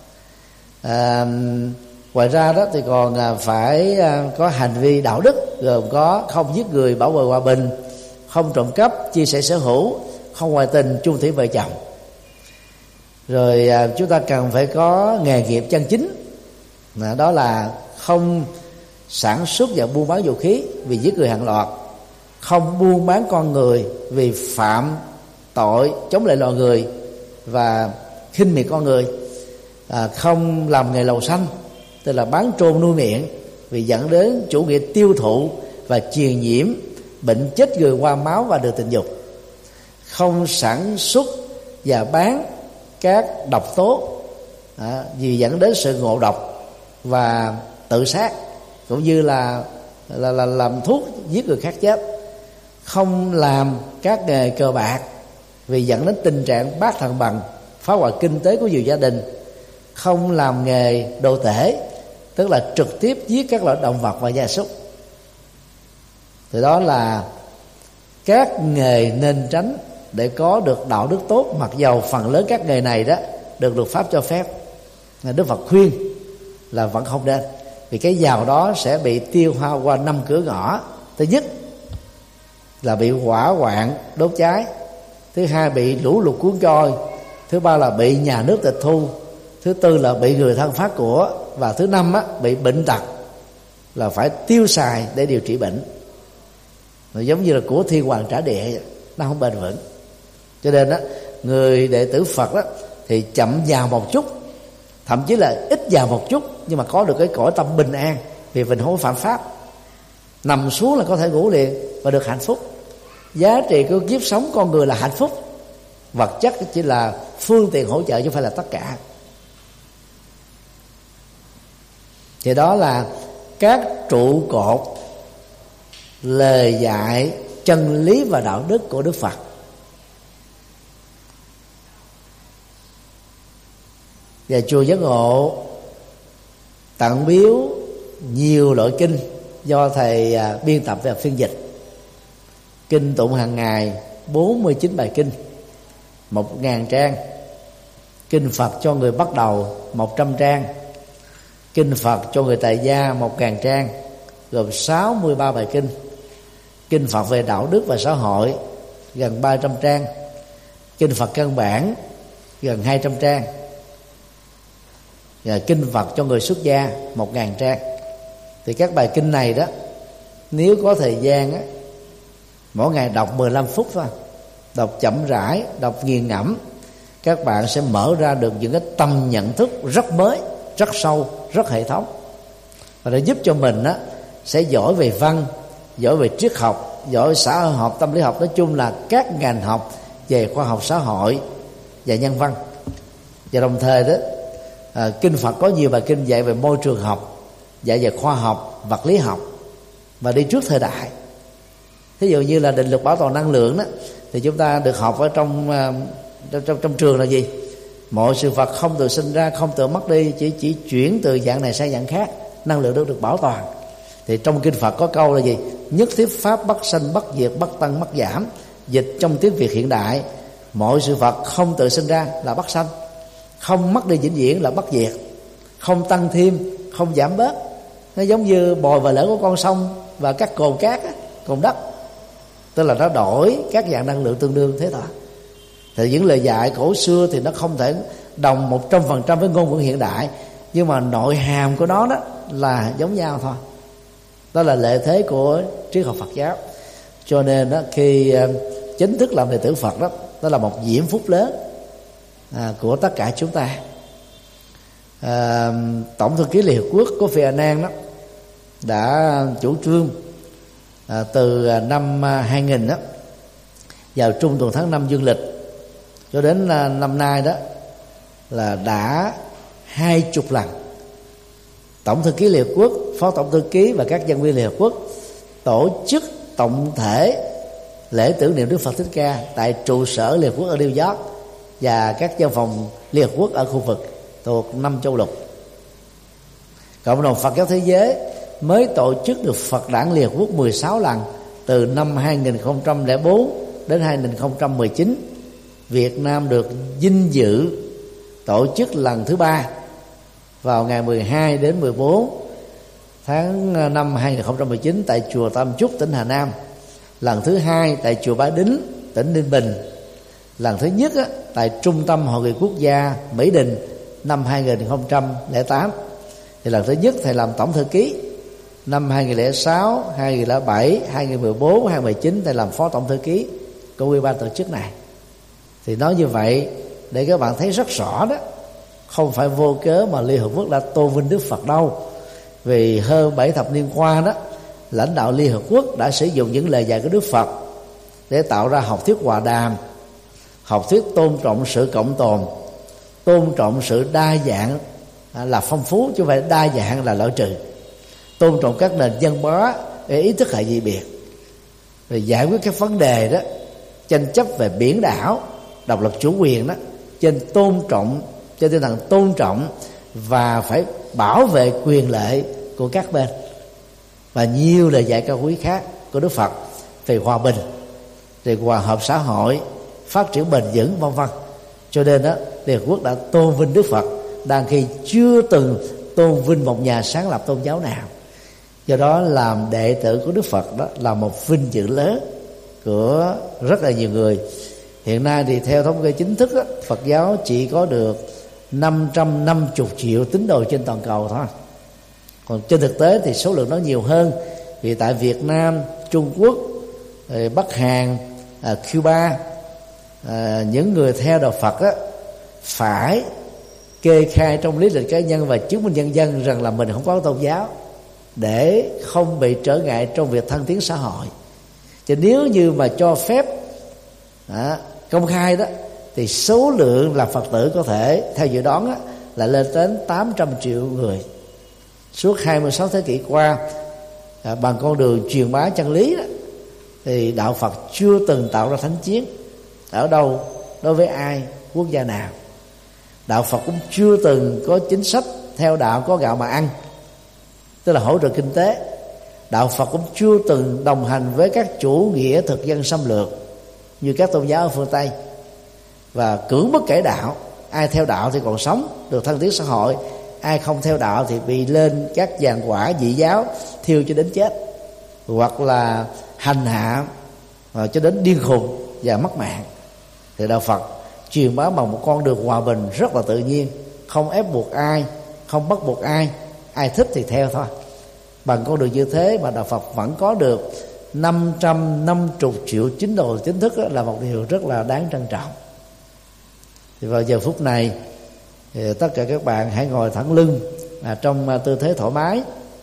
Ngoài ra đó thì còn phải có hành vi đạo đức, gồm có không giết người, bảo vệ hòa bình, không trộm cắp, chia sẻ sở hữu, không ngoại tình, chung thủy vợ chồng. Rồi chúng ta cần phải có nghề nghiệp chân chính, đó là không sản xuất và buôn bán vũ khí, vì giết người hàng loạt, không buôn bán con người vì phạm tội chống lại loài người và khinh miệt con người, không làm nghề lầu xanh, tức là bán trôn nuôi miệng, vì dẫn đến chủ nghĩa tiêu thụ và truyền nhiễm bệnh chết người qua máu và đường tình dục, không sản xuất và bán các độc tố vì dẫn đến sự ngộ độc và tự sát, cũng như là làm thuốc giết người khác chết, không làm các nghề cờ bạc vì dẫn đến tình trạng bát thằng bằng, phá hoại kinh tế của nhiều gia đình, không làm nghề đồ tể, tức là trực tiếp giết các loại động vật và gia súc. Thì đó là các nghề nên tránh để có được đạo đức tốt, mặc dầu phần lớn các nghề này đó được luật pháp cho phép. Đức Phật khuyên là vẫn không nên, vì cái giàu đó sẽ bị tiêu hao qua 5 cửa ngõ. Thứ nhất là bị hỏa hoạn đốt cháy, thứ hai bị lũ lụt cuốn trôi, thứ ba là bị nhà nước tịch thu, thứ tư là bị người thân phá của, và thứ năm bị bệnh tật, là phải tiêu xài để điều trị bệnh. Nó giống như là của thiên hoàng trả địa, nó không bền vững. Cho nên người đệ tử Phật thì chậm giàu một chút, thậm chí là ít giàu một chút, nhưng mà có được cái cõi tâm bình an, vì mình không có phạm pháp. Nằm xuống là có thể ngủ liền và được hạnh phúc. Giá trị của kiếp sống con người là hạnh phúc, vật chất chỉ là phương tiện hỗ trợ chứ không phải là tất cả. Thì đó là các trụ cột lời dạy chân lý và đạo đức của Đức Phật. Và chùa Giác Ngộ tặng biếu nhiều loại kinh do thầy biên tập và phiên dịch. Kinh tụng hàng ngày 49 bài kinh, 1.000 trang. Kinh Phật cho người bắt đầu 100 trang. Kinh Phật cho người tại gia 1.000 trang, gồm 63 bài kinh. Kinh Phật về đạo đức và xã hội gần 300 trang. Kinh Phật căn bản gần 200 trang. Và kinh Phật cho người xuất gia 1.000 trang. Thì các bài kinh này đó, nếu có thời gian mỗi ngày đọc 15 phút thôi, đọc chậm rãi, đọc nghiền ngẫm, các bạn sẽ mở ra được những cái tầm nhận thức rất mới, rất sâu, rất hệ thống, và để giúp cho mình sẽ giỏi về văn, giỏi về triết học, giỏi xã hội học, tâm lý học, nói chung là các ngành học về khoa học xã hội và nhân văn. Và đồng thời đó, kinh Phật có nhiều bài kinh dạy về môi trường học, dạy về khoa học, vật lý học và đi trước thời đại. Thí dụ như là định luật bảo toàn năng lượng đó, thì chúng ta được học ở trong trường là gì? Mọi sự vật không tự sinh ra, không tự mất đi, chỉ chuyển từ dạng này sang dạng khác, năng lượng được bảo toàn. Thì trong kinh Phật có câu là gì? Nhất thiết pháp bất sanh bất diệt, bất tăng bất giảm. Dịch trong tiếng Việt hiện đại, mọi sự vật không tự sinh ra là bất sanh, không mất đi vĩnh viễn là bất diệt, không tăng thêm, không giảm bớt. Nó giống như bồi và lỡ của con sông và các cồn cát, cồn đất, tức là nó đổi các dạng năng lượng tương đương thế thôi. Thì những lời dạy cổ xưa thì nó không thể đồng 100% với ngôn ngữ hiện đại, nhưng mà nội hàm của nó đó là giống nhau thôi. Đó là lợi thế của triết học Phật giáo. Cho nên đó, khi chính thức làm đệ tử Phật đó, đó là một diễm phúc lớn của tất cả chúng ta. Tổng thư ký Liên Hiệp Quốc Kofi Annan đó đã chủ trương từ năm 2000 đó, vào trung tuần tháng 5 dương lịch cho đến năm nay đó, là đã 20 lần Tổng thư ký Liên Hiệp Quốc, Phó Tổng thư ký và các nhân viên Liên Hiệp Quốc tổ chức tổng thể lễ tưởng niệm Đức Phật Thích Ca tại trụ sở Liên Hiệp Quốc ở New York và các văn phòng Liên Hiệp Quốc ở khu vực thuộc 5 châu lục. Cộng đồng Phật giáo thế giới mới tổ chức được Phật đản Liên Hiệp Quốc 16 lần từ năm 2004 đến 2019. Việt Nam được vinh dự tổ chức lần thứ 3 vào ngày 12 đến 14 tháng 5 2019 tại chùa Tam Trúc, tỉnh Hà Nam. Lần thứ 2 tại chùa Bá Đính, tỉnh Ninh Bình. Lần thứ nhất tại Trung tâm Hội nghị Quốc gia Mỹ Đình năm 2008. Thì lần thứ nhất thầy làm tổng thư ký, Năm 2006, 2007, 2014, 2019 thầy làm phó tổng thư ký của ủy ban tổ chức này. Thì nói như vậy để các bạn thấy rất rõ đó, không phải vô cớ mà Liên Hợp Quốc đã tôn vinh Đức Phật đâu. Vì hơn 7 thập niên qua đó, lãnh đạo Liên Hợp Quốc đã sử dụng những lời dạy của Đức Phật để tạo ra học thuyết hòa đàm, học thuyết tôn trọng sự cộng tồn, tôn trọng sự đa dạng là phong phú, chứ không phải đa dạng là loại trừ, tôn trọng các nền văn hóa để ý thức hệ dị biệt, rồi giải quyết các vấn đề đó tranh chấp về biển đảo, độc lập chủ quyền đó trên tôn trọng, trên tinh thần tôn trọng và phải bảo vệ quyền lợi của các bên, và nhiều lời dạy cao quý khác của Đức Phật về hòa bình, về hòa hợp xã hội, phát triển bền vững, vân vân. Cho nên đó, Liên Hợp Quốc đã tôn vinh Đức Phật đang khi chưa từng tôn vinh một nhà sáng lập tôn giáo nào. Do đó làm đệ tử của Đức Phật đó là một vinh dự lớn của rất là nhiều người. Hiện nay thì theo thống kê chính thức đó, Phật giáo chỉ có được 550 triệu tín đồ trên toàn cầu thôi. Còn trên thực tế thì số lượng nó nhiều hơn. Vì tại Việt Nam, Trung Quốc, Bắc Hàn, Cuba, những người theo đạo Phật á, phải kê khai trong lý lịch cá nhân và chứng minh nhân dân rằng là mình không có tôn giáo, để không bị trở ngại trong việc thăng tiến xã hội. Chứ nếu như mà cho phép công khai đó, thì số lượng là Phật tử có thể theo dự đoán đó, là lên đến 800 triệu người. Suốt 26 thế kỷ qua, bằng con đường truyền bá chân lý đó, thì đạo Phật chưa từng tạo ra thánh chiến ở đâu, đối với ai, quốc gia nào. Đạo Phật cũng chưa từng có chính sách theo đạo có gạo mà ăn, tức là hỗ trợ kinh tế. Đạo Phật cũng chưa từng đồng hành với các chủ nghĩa thực dân xâm lược như các tôn giáo ở phương Tây, và cưỡng bức cải đạo. Ai theo đạo thì còn sống được thăng tiến xã hội, ai không theo đạo thì bị lên các giàn hỏa dị giáo thiêu cho đến chết, hoặc là hành hạ cho đến điên khùng và mất mạng. Thì đạo Phật truyền bá bằng một con đường hòa bình rất là tự nhiên, không ép buộc ai, không bắt buộc ai, ai thích thì theo thôi. Bằng con đường như thế mà đạo Phật vẫn có được 550 triệu tín đồ chính thức, đó là một điều rất là đáng trân trọng. Thì vào giờ phút này thì tất cả các bạn hãy ngồi thẳng lưng trong tư thế thoải mái,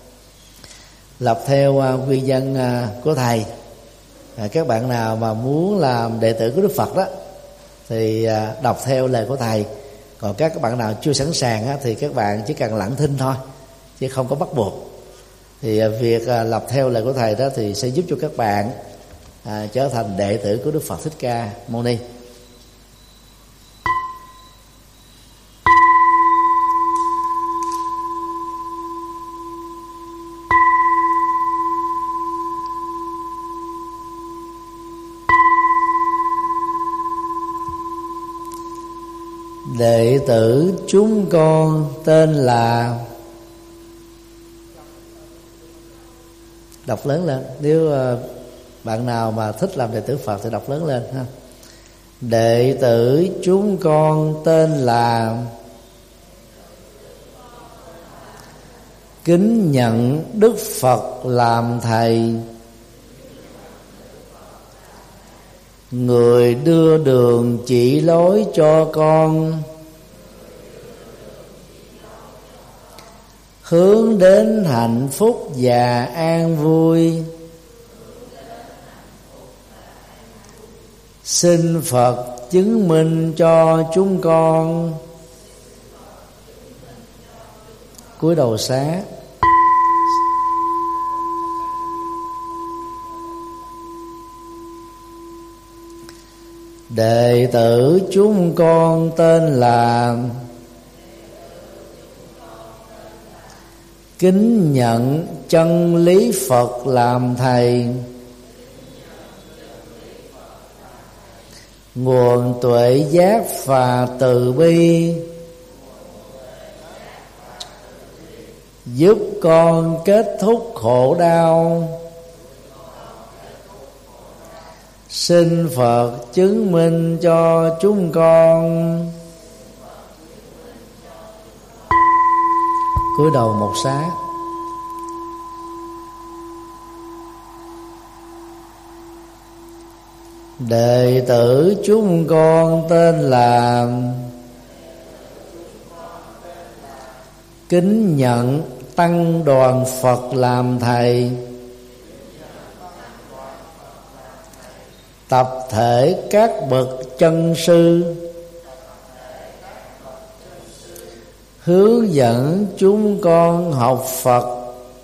lập theo quy dân của thầy. Các bạn nào mà muốn làm đệ tử của Đức Phật đó thì đọc theo lời của thầy. Còn các bạn nào chưa sẵn sàng thì các bạn chỉ cần lặng thinh thôi, chứ không có bắt buộc. Thì việc lập theo lời của thầy đó thì sẽ giúp cho các bạn trở thành đệ tử của Đức Phật Thích Ca Mâu Ni. Đệ tử chúng con tên là, đọc lớn lên, nếu bạn nào mà thích làm đệ tử Phật thì đọc lớn lên ha. Đệ tử chúng con tên là, kính nhận Đức Phật làm thầy, người đưa đường chỉ lối cho con, hướng đến hạnh phúc và an vui. Xin Phật chứng minh cho chúng con. Cúi đầu xá. Đệ tử chúng con tên là, kính nhận chân lý Phật làm thầy, nguồn tuệ giác và từ bi, giúp con kết thúc khổ đau. Xin Phật chứng minh cho chúng con. Cúi đầu một xá. Đệ tử chúng con tên là kính nhận tăng đoàn Phật làm thầy, tập thể các bậc chân sư, hướng dẫn chúng con học Phật.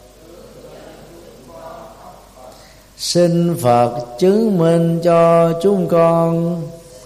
Xin Phật chứng minh cho chúng con.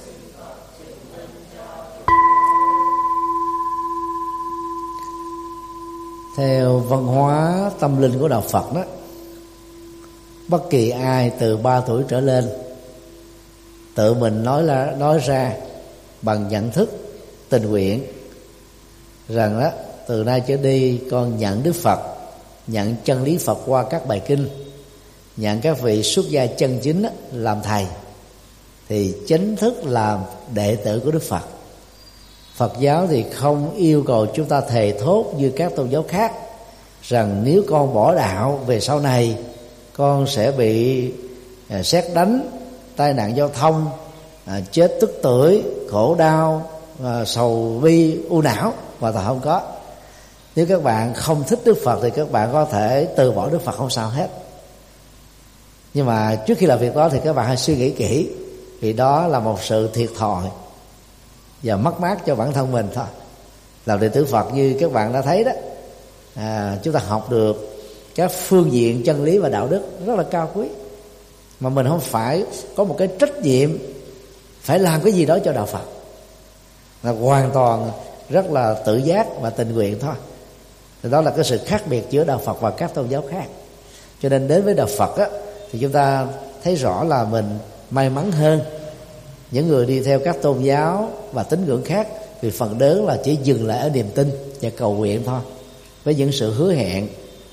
Theo văn hóa tâm linh của đạo Phật đó, bất kỳ ai từ 3 tuổi trở lên tự mình nói ra bằng nhận thức tình nguyện rằng đó, từ nay trở đi con nhận Đức Phật, nhận chân lý Phật qua các bài kinh, nhận các vị xuất gia chân chính làm thầy, thì chính thức làm đệ tử của Đức Phật. Phật giáo thì không yêu cầu chúng ta thề thốt như các tôn giáo khác rằng nếu con bỏ đạo về sau này con sẽ bị sét đánh, tai nạn giao thông, chết tức tuổi, khổ đau, sầu bi, u não. Và thật không có. Nếu các bạn không thích Đức Phật thì các bạn có thể từ bỏ Đức Phật, không sao hết. Nhưng mà trước khi làm việc đó thì các bạn hãy suy nghĩ kỹ, vì đó là một sự thiệt thòi và mất mát cho bản thân mình thôi. Làm đệ tử Phật như các bạn đã thấy đó, chúng ta học được các phương diện chân lý và đạo đức rất là cao quý, mà mình không phải có một cái trách nhiệm phải làm cái gì đó cho đạo Phật, là hoàn toàn rất là tự giác và tình nguyện thôi. Thì đó là cái sự khác biệt giữa đạo Phật và các tôn giáo khác. Cho nên đến với đạo Phật á, thì chúng ta thấy rõ là mình may mắn hơn những người đi theo các tôn giáo và tín ngưỡng khác, vì phần lớn là chỉ dừng lại ở niềm tin và cầu nguyện thôi, với những sự hứa hẹn.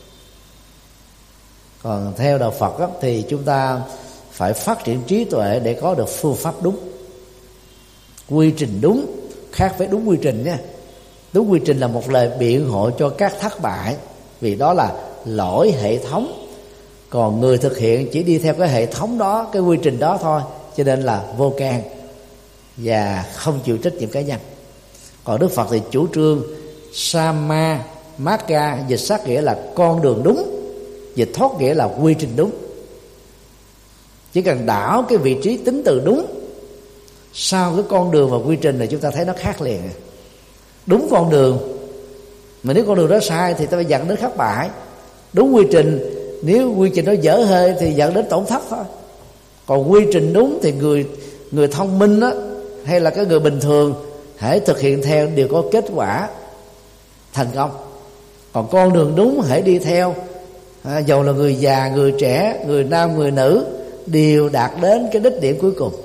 Còn theo đạo Phật á, thì chúng ta phải phát triển trí tuệ để có được phương pháp đúng, quy trình đúng, khác với đúng quy trình nha. Đúng quy trình là một lời biện hộ cho các thất bại, vì đó là lỗi hệ thống. Còn người thực hiện chỉ đi theo cái hệ thống đó, cái quy trình đó thôi, cho nên là vô can và không chịu trách nhiệm cá nhân. Còn Đức Phật thì chủ trương Samma Magga, dịch sát nghĩa là con đường đúng, dịch thoát nghĩa là quy trình đúng. Chỉ cần đảo cái vị trí tính từ đúng sau cái con đường và quy trình này, chúng ta thấy nó khác liền. Đúng con đường, mà nếu con đường đó sai thì ta phải dẫn đến thất bại. Đúng quy trình, nếu quy trình đó dở hơi thì dẫn đến tổn thất thôi. Còn quy trình đúng thì người thông minh đó, hay là cái người bình thường, hãy thực hiện theo đều có kết quả thành công. Còn con đường đúng hãy đi theo, dầu là người già, người trẻ, người nam, người nữ, đều đạt đến cái đích điểm cuối cùng.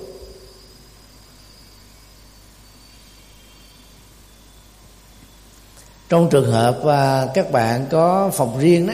Trong trường hợp các bạn có phòng riêng đó,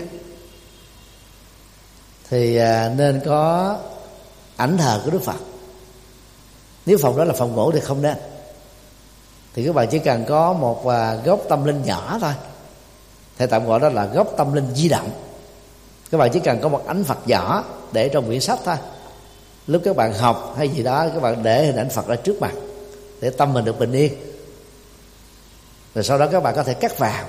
thì nên có ảnh thờ của Đức Phật. Nếu phòng đó là phòng gỗ thì không nên. Thì các bạn chỉ cần có một góc tâm linh nhỏ thôi, thầy tạm gọi đó là góc tâm linh di động. Các bạn chỉ cần có một ảnh Phật nhỏ để trong quyển sách thôi. Lúc các bạn học hay gì đó, các bạn để hình ảnh Phật ra trước mặt để tâm mình được bình yên. Rồi sau đó các bạn có thể cắt vào.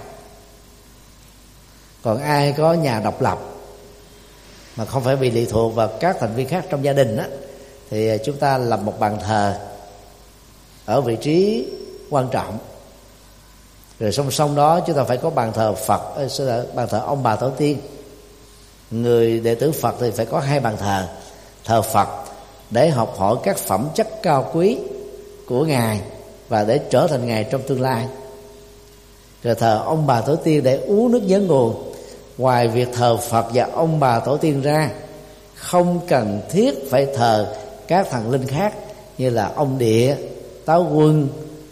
Còn ai có nhà độc lập mà không phải bị lệ thuộc vào các thành viên khác trong gia đình á, thì chúng ta lập một bàn thờ ở vị trí quan trọng. Rồi song song đó chúng ta phải có bàn thờ Phật, bàn thờ ông bà tổ tiên. Người đệ tử Phật thì phải có 2 bàn thờ. Thờ Phật để học hỏi các phẩm chất cao quý của Ngài và để trở thành Ngài trong tương lai. Rồi thờ ông bà tổ tiên để uống nước nhớ nguồn. Ngoài việc thờ Phật và ông bà tổ tiên ra, không cần thiết phải thờ các thần linh khác như là ông địa, táo quân,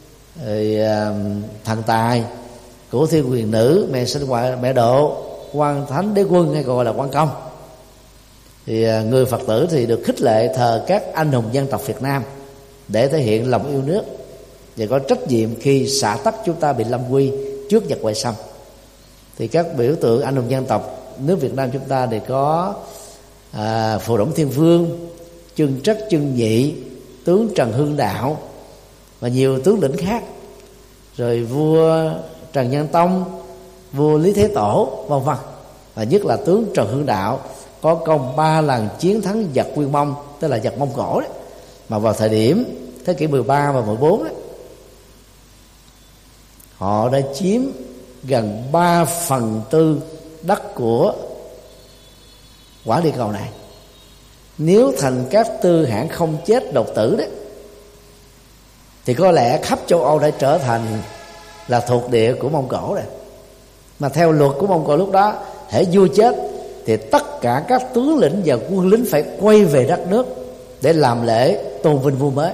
thần tài, cửu thiên quyền nữ, mẹ sinh ngoại, mẹ độ, quan thánh đế quân hay còn gọi là quan công. Thì người Phật tử thì được khích lệ thờ các anh hùng dân tộc Việt Nam để thể hiện lòng yêu nước và có trách nhiệm khi xã tắc chúng ta bị lâm nguy trước giặc ngoại xâm. Thì các biểu tượng anh hùng dân tộc nước Việt Nam chúng ta thì có Phù Đổng Thiên Vương, Chân Trắc Chân Nhị, tướng Trần Hưng Đạo và nhiều tướng lĩnh khác, rồi vua Trần Nhân Tông, vua Lý Thế Tổ, vân vân. Và nhất là tướng Trần Hưng Đạo có công 3 lần chiến thắng giặc Nguyên Mông, tức là giặc Mông Cổ đấy, mà vào thời điểm thế kỷ 13 và 14 đấy, họ đã chiếm gần 3/4 đất của quả địa cầu này. Nếu Thành Cát Tư Hãn không chết đột tử đấy, thì có lẽ khắp châu Âu đã trở thành là thuộc địa của Mông Cổ rồi. Mà theo luật của Mông Cổ lúc đó, hễ vua chết thì tất cả các tướng lĩnh và quân lính phải quay về đất nước để làm lễ tôn vinh vua mới.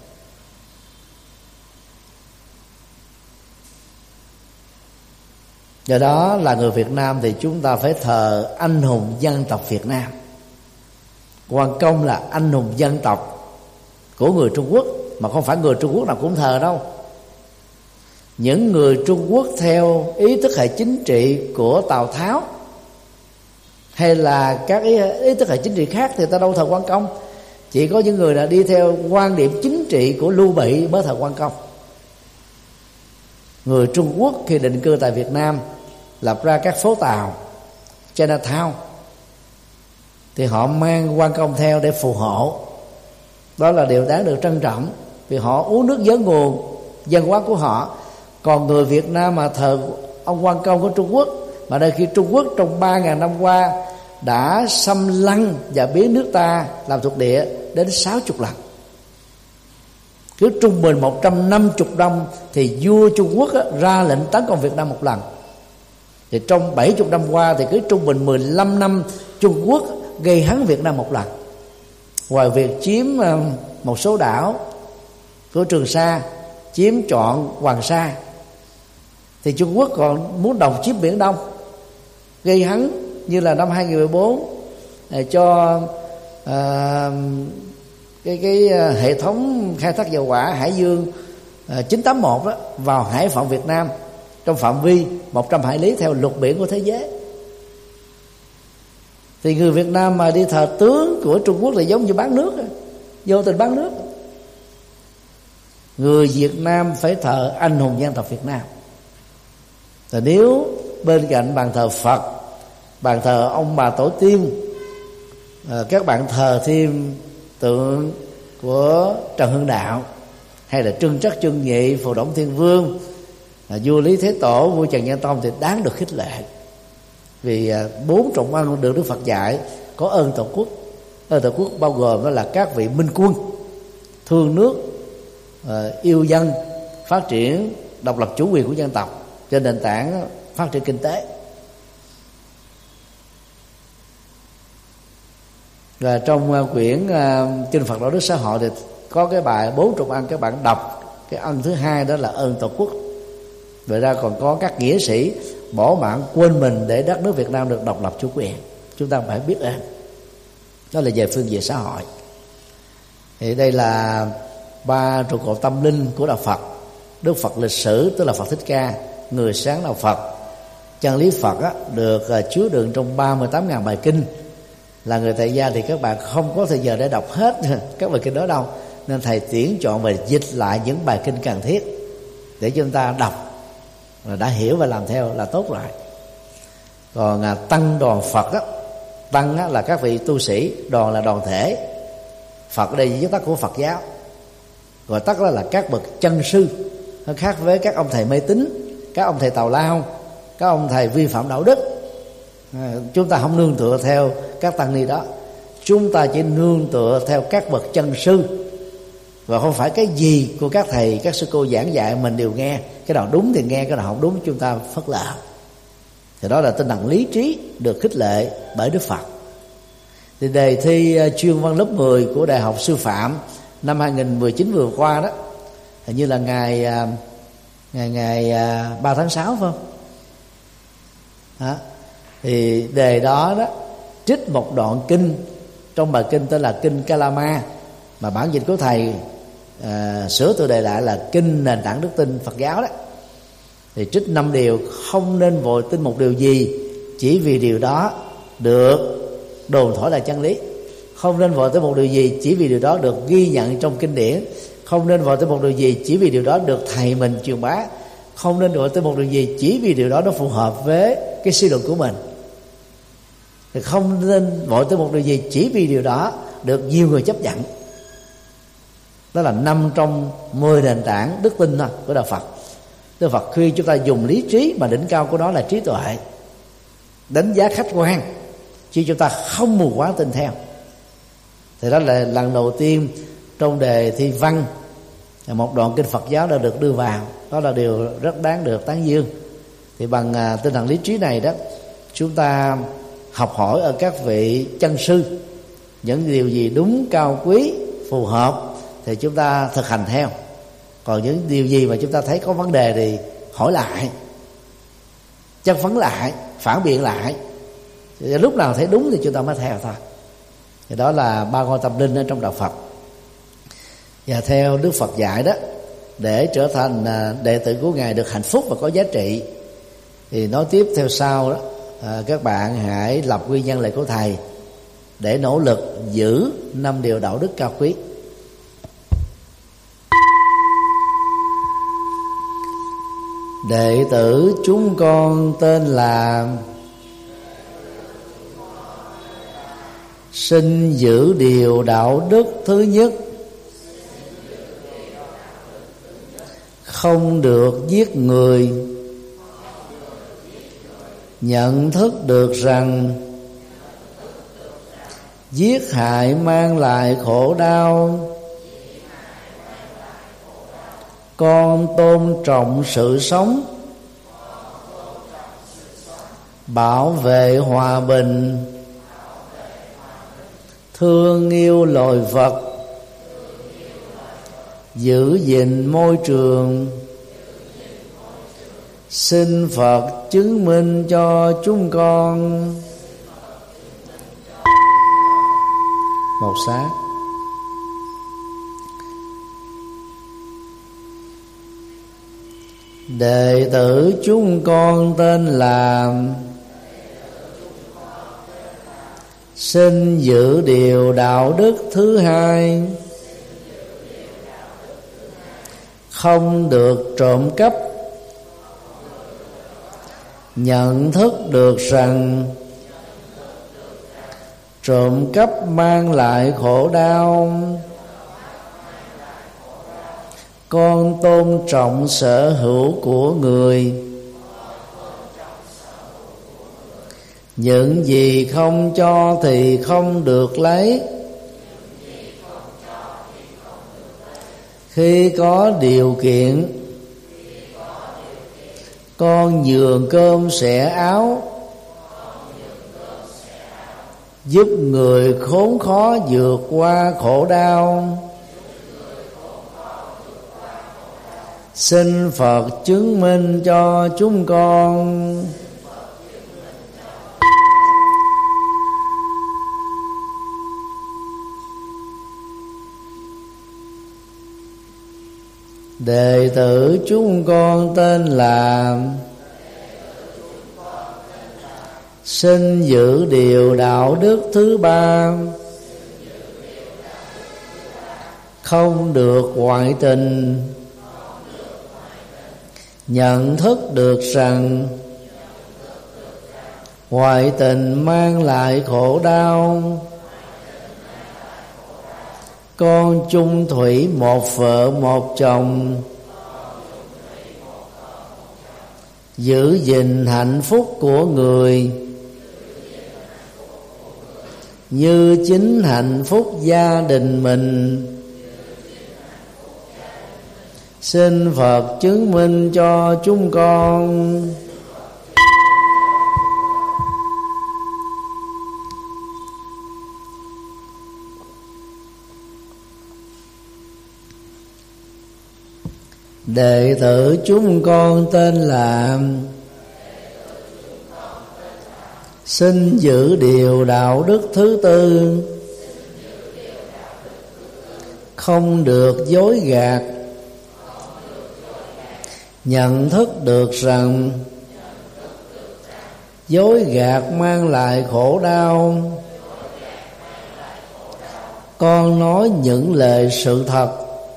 Do đó là người Việt Nam thì chúng ta phải thờ anh hùng dân tộc Việt Nam. Quan Công là anh hùng dân tộc của người Trung Quốc, mà không phải người Trung Quốc nào cũng thờ đâu. Những người Trung Quốc theo ý thức hệ chính trị của Tào Tháo hay là các ý thức hệ chính trị khác thì ta đâu thờ Quan Công. Chỉ có những người là đi theo quan điểm chính trị của Lưu Bị mới thờ Quan Công. Người Trung Quốc khi định cư tại Việt Nam lập ra các phố tàu Chinatown thì họ mang Quan Công theo để phù hộ. Đó là điều đáng được trân trọng, vì họ uống nước nhớ nguồn văn hóa của họ. Còn người Việt Nam mà thờ ông Quan Công của Trung Quốc, mà đây khi Trung Quốc trong 3.000 năm qua đã xâm lăng và biến nước ta làm thuộc địa đến 60 lần. Cứ trung bình 150 năm thì vua Trung Quốc ra lệnh tấn công Việt Nam một lần. Thì trong 70 năm qua thì cứ trung bình 15 năm Trung Quốc gây hấn Việt Nam một lần. Ngoài việc chiếm một số đảo của Trường Sa, chiếm trọn Hoàng Sa, thì Trung Quốc còn muốn đồng chiếm Biển Đông, gây hấn như là năm 2014 cho cái hệ thống khai thác dầu hỏa Hải Dương 981 đó vào hải phận Việt Nam trong phạm vi 100 hải lý theo luật biển của thế giới. Thì người Việt Nam mà đi thờ tướng của Trung Quốc là giống như bán nước, vô tình bán nước. Người Việt Nam phải thờ anh hùng dân tộc Việt Nam. Và nếu bên cạnh bàn thờ Phật, bàn thờ ông bà tổ tiên, các bạn thờ thêm tượng của Trần Hưng Đạo hay là Trưng Trắc Trưng Nhị, Phù Đổng Thiên Vương, vua Lý Thế Tổ, vua Trần Nhân Tông thì đáng được khích lệ. Vì 4 trọng ân được Đức Phật dạy có ơn Tổ quốc. Ơn Tổ quốc bao gồm đó là các vị minh quân, thương nước, yêu dân, phát triển độc lập chủ quyền của dân tộc trên nền tảng phát triển kinh tế. Và trong quyển Kinh Phật Đạo Đức Xã Hội thì có cái bài 4 trọng ân, các bạn đọc cái ân thứ hai đó là ơn Tổ quốc. Vậy ra còn có các nghĩa sĩ bỏ mạng quên mình để đất nước Việt Nam được độc lập chủ quyền. Chúng ta phải biết ơn. Đó là về phương diện xã hội. Thì đây là 3 trụ cột tâm linh của đạo Phật. Đức Phật lịch sử tức là Phật Thích Ca, người sáng đạo Phật. Chân lý Phật được chứa đựng trong 38.000 bài kinh. Là người tại gia thì các bạn không có thời giờ để đọc hết các bài kinh đó đâu, nên thầy tuyển chọn và dịch lại những bài kinh cần thiết để chúng ta đọc và đã hiểu và làm theo là tốt rồi. Còn tăng đoàn Phật đó, tăng là các vị tu sĩ, đoàn là đoàn thể. Phật đây viết tắt của Phật giáo, gọi tắt đó là các bậc chân sư. Nó khác với các ông thầy mê tín, các ông thầy tào lao, các ông thầy vi phạm đạo đức. Chúng ta không nương tựa theo các tăng ni đó, chúng ta chỉ nương tựa theo các bậc chân sư. Và không phải cái gì của các thầy, các sư cô giảng dạy mình đều nghe. Cái nào đúng thì nghe, cái nào không đúng chúng ta phớt lờ. Thì đó là tinh thần lý trí được khích lệ bởi Đức Phật. Thì đề thi chuyên văn lớp 10 của Đại học Sư phạm năm 2019 vừa qua đó, hình như là ngày 3 tháng 6 phải không? Đó. Thì đề đó trích một đoạn kinh trong bài kinh tên là Kinh Kalama, mà bản dịch của thầy sửa tựa đề lại là Kinh Nền Tảng Đức Tin Phật giáo đó. Thì trích 5 điều không nên vội tin một điều gì chỉ vì điều đó được đồn thổi là chân lý. không nên vội tới một điều gì chỉ vì điều đó được ghi nhận trong kinh điển, không nên vội tới một điều gì chỉ vì điều đó được thầy mình truyền bá, không nên vội tới một điều gì chỉ vì điều đó nó phù hợp với cái suy luận của mình, không nên vội tới một điều gì chỉ vì điều đó được nhiều người chấp nhận. Đó là 5 trong 10 nền tảng đức tin của đạo Phật. Đức Phật khuyên chúng ta dùng lý trí, mà đỉnh cao của nó là trí tuệ, đánh giá khách quan, chứ chúng ta không mù quáng tin theo. Thì đó là lần đầu tiên trong đề thi văn một đoạn kinh Phật giáo đã được đưa vào. Đó là điều rất đáng được tán dương. Thì bằng tinh thần lý trí này đó, chúng ta học hỏi ở các vị chân sư những điều gì đúng, cao quý, phù hợp thì chúng ta thực hành theo. Còn những điều gì mà chúng ta thấy có vấn đề thì hỏi lại, chất vấn lại, phản biện lại. Lúc nào thấy đúng thì chúng ta mới theo thôi. Thì đó là ba ngôi tâm linh ở trong đạo Phật. Và theo Đức Phật dạy đó, để trở thành đệ tử của Ngài được hạnh phúc và có giá trị, thì nói tiếp theo sau đó, các bạn hãy lập quy nhân lệ của Thầy để nỗ lực giữ 5 điều đạo đức cao quý. Đệ tử chúng con tên là xin giữ điều đạo đức thứ nhất: không được giết người. Nhận thức được rằng giết hại mang lại khổ đau. Con tôn trọng sự sống, bảo vệ hòa bình, thương yêu loài vật, giữ gìn môi trường. Xin Phật chứng minh cho chúng con. Một sát. Đệ tử chúng con tên là xin giữ điều đạo đức thứ hai: không được trộm cắp. Nhận thức được rằng trộm cắp mang lại khổ đau. Con tôn trọng sở hữu của người. Những gì không cho thì không được lấy. Khi có điều kiện, con nhường cơm xẻ áo, giúp người khốn khó vượt qua khổ đau. Xin Phật chứng minh cho chúng con. Đệ tử chúng con tên là xin giữ điều đạo đức thứ ba: không được ngoại tình. Nhận thức được rằng ngoại tình mang lại khổ đau. Con chung thủy một vợ một chồng, giữ gìn hạnh phúc của người như chính hạnh phúc gia đình mình. Xin Phật chứng minh cho chúng con. Đệ tử chúng con tên là xin giữ điều đạo đức thứ tư: không được dối gạt. Nhận thức được rằng dối gạt mang lại khổ đau. con nói những lời sự thật,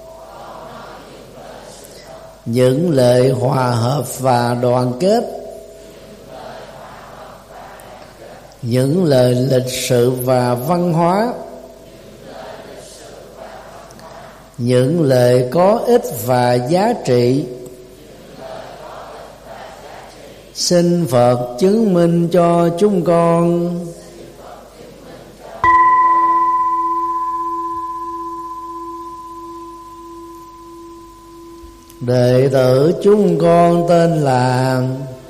những lời hòa hợp và đoàn kết, những lời lịch sự và văn hóa, những lời có ích và giá trị. Xin Phật chứng minh cho chúng con. Đệ tử chúng con tên là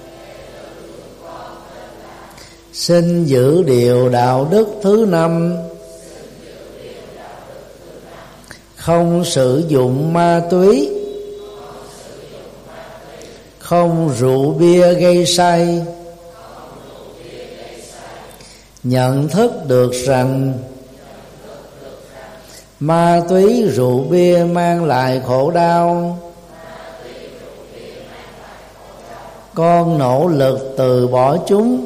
xin giữ điều đạo đức thứ 5: không sử dụng ma túy, không rượu bia gây say, nhận thức được rằng ma túy rượu bia mang lại khổ đau. Con nỗ lực từ bỏ chúng,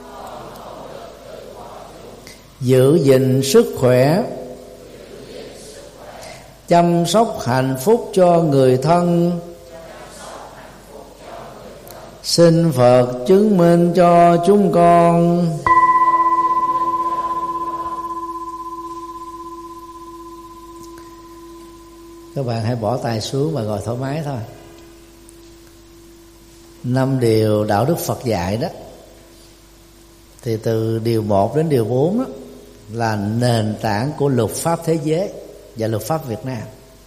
giữ gìn sức khỏe, chăm sóc hạnh phúc cho người thân. Xin Phật chứng minh cho chúng con. Các bạn hãy bỏ tay xuống và ngồi thoải mái thôi. 5 điều đạo đức Phật dạy đó, thì từ điều 1 đến điều 4 đó, là nền tảng của luật pháp thế giới và luật pháp Việt Nam,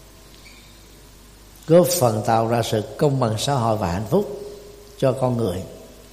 góp phần tạo ra sự công bằng xã hội và hạnh phúc cho con người.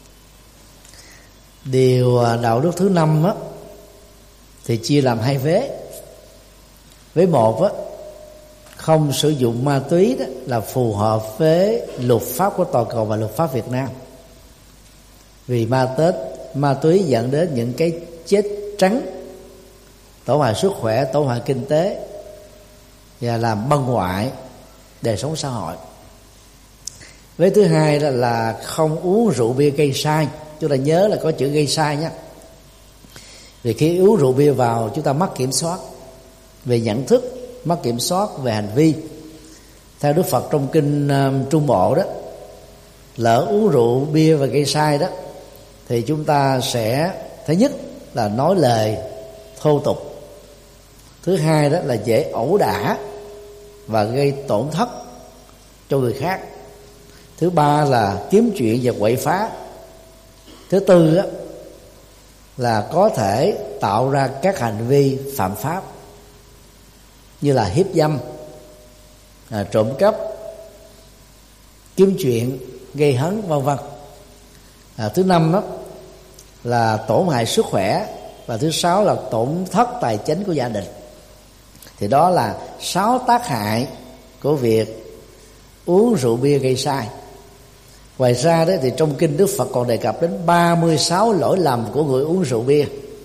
Điều đạo đức thứ 5 á, thì chia làm 2 vế. Vế 1 á, không sử dụng ma túy đó là phù hợp với luật pháp của toàn cầu và luật pháp Việt Nam. Vì ma túy dẫn đến những cái chết trắng, tổn hại sức khỏe, tổn hại kinh tế và làm băng hoại đời sống xã hội. Vế thứ 2 đó là không uống rượu bia gây say. Chúng ta nhớ là có chữ gây say nhé. Vì khi uống rượu bia vào, chúng ta mất kiểm soát về nhận thức, mất kiểm soát về hành vi. Theo Đức Phật trong kinh Trung Bộ đó, lỡ uống rượu bia và gây say đó, thì chúng ta sẽ, thứ nhất là nói lời thô tục, thứ hai đó là dễ ẩu đả và gây tổn thất cho người khác, thứ ba là kiếm chuyện và quậy phá, thứ tư đó là có thể tạo ra các hành vi phạm pháp như là hiếp dâm, trộm cắp, kiếm chuyện, gây hấn, vân vân. Thứ năm đó là tổn hại sức khỏe, và thứ 6 là tổn thất tài chính của gia đình. Thì đó là 6 tác hại của việc uống rượu bia gây sai. Ngoài ra đó thì trong kinh Đức Phật còn đề cập đến 36 lỗi lầm của người uống rượu bia.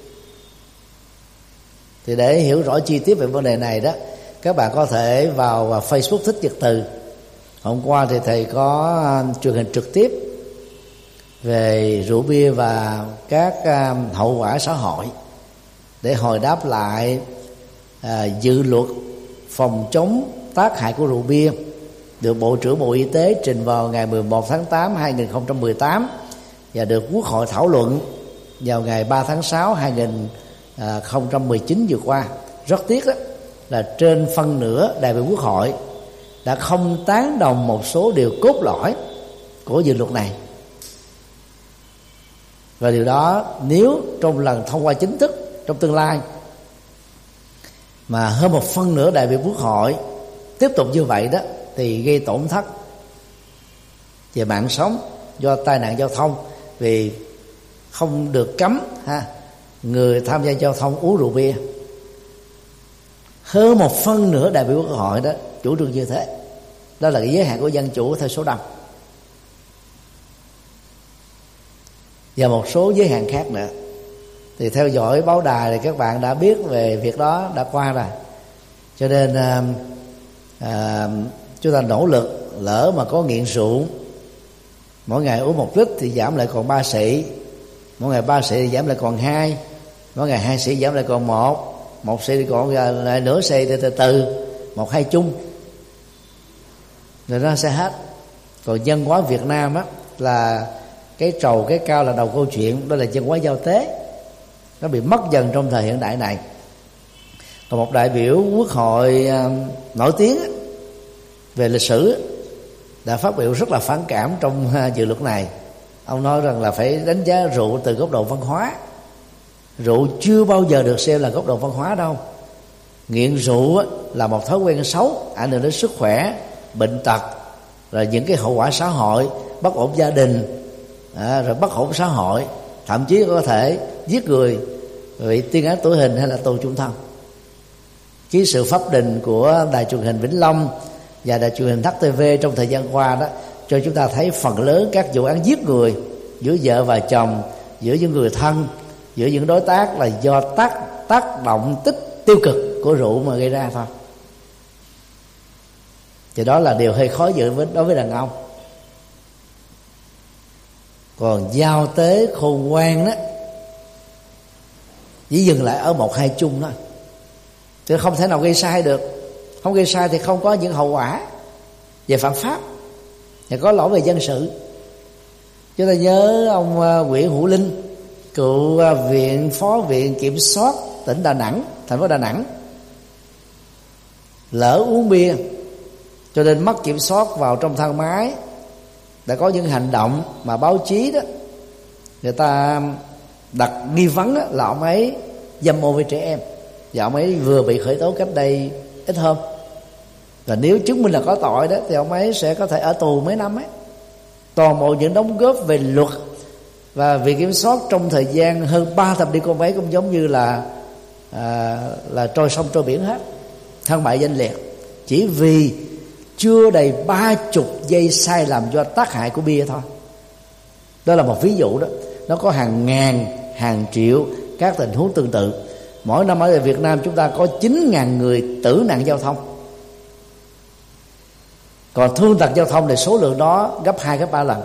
Thì để hiểu rõ chi tiết về vấn đề này đó, các bạn có thể vào Facebook Thích Nhật Từ. Hôm qua thì thầy có truyền hình trực tiếp về rượu bia và các hậu quả xã hội, để hồi đáp lại dự luật phòng chống tác hại của rượu bia được Bộ trưởng Bộ Y tế trình vào ngày 11 tháng 8 2018 và được Quốc hội thảo luận vào ngày 3 tháng 6 2019 vừa qua. Rất tiếc đó là trên phân nửa đại biểu Quốc hội đã không tán đồng một số điều cốt lõi của dự luật này. Và điều đó nếu trong lần thông qua chính thức trong tương lai mà hơn một phân nửa đại biểu Quốc hội tiếp tục như vậy đó, thì gây tổn thất về mạng sống do tai nạn giao thông, vì không được cấm người tham gia giao thông uống rượu bia. Hơn một phân nửa đại biểu Quốc hội đó chủ trương như thế. Đó là cái giới hạn của dân chủ theo số đông. Và một số giới hạn khác nữa. Thì theo dõi báo đài thì các bạn đã biết về việc đó đã qua rồi. Cho nên chúng ta nỗ lực, lỡ mà có nghiện rượu, mỗi ngày uống 1 lít thì giảm lại còn 3 xị, mỗi ngày 3 xị thì giảm lại còn 2, mỗi ngày 2 xị giảm lại còn 1, một xây còn lại nửa xây từ một hai chung rồi nó sẽ hết. Còn văn hóa Việt Nam á là cái trầu cái cao là đầu câu chuyện, đó là văn hóa giao tế, nó bị mất dần trong thời hiện đại này. Còn một đại biểu quốc hội nổi tiếng về lịch sử đã phát biểu rất là phản cảm trong dự luật này. Ông nói rằng là phải đánh giá rượu từ góc độ văn hóa. Rượu chưa bao giờ được xem là góc độ văn hóa đâu. Nghiện rượu là một thói quen xấu, ảnh hưởng đến sức khỏe, bệnh tật, rồi những cái hậu quả xã hội, bất ổn gia đình, rồi bất ổn xã hội, thậm chí có thể giết người, bị tuyên án tử hình hay là tù chung thân. Cái sự pháp định của đài truyền hình Vĩnh Long và đài truyền hình HTV trong thời gian qua đó cho chúng ta thấy phần lớn các vụ án giết người giữa vợ và chồng, giữa những người thân, giữa những đối tác là do tác động tích tiêu cực của rượu mà gây ra thôi. Thì đó là điều hơi khó dự đối với đàn ông. Còn giao tế khôn ngoan đó chỉ dừng lại ở một hai chung thôi, chứ không thể nào gây sai được. Không gây sai thì không có những hậu quả về phạm pháp và có lỗi về dân sự. Chúng ta nhớ ông Nguyễn Hữu Linh, cựu phó viện kiểm soát tỉnh Đà Nẵng, thành phố Đà Nẵng, lỡ uống bia cho nên mất kiểm soát vào trong thang máy, đã có những hành động mà báo chí đó người ta đặt nghi vấn là ông ấy dâm ô với trẻ em, và ông ấy vừa bị khởi tố cách đây ít hôm. Và nếu chứng minh là có tội đó thì ông ấy sẽ có thể ở tù mấy năm ấy. Toàn bộ những đóng góp về luật và việc kiểm soát trong thời gian hơn 3 thập niên của ông ấy cũng giống như là trôi sông trôi biển hết, thân bại danh liệt, chỉ vì chưa đầy 30 giây sai lầm do tác hại của bia thôi. Đó là một ví dụ đó. Nó có hàng ngàn, hàng triệu các tình huống tương tự. Mỗi năm ở Việt Nam chúng ta có 9.000 người tử nạn giao thông. Còn thương tật giao thông thì số lượng đó gấp 2, gấp 3 lần.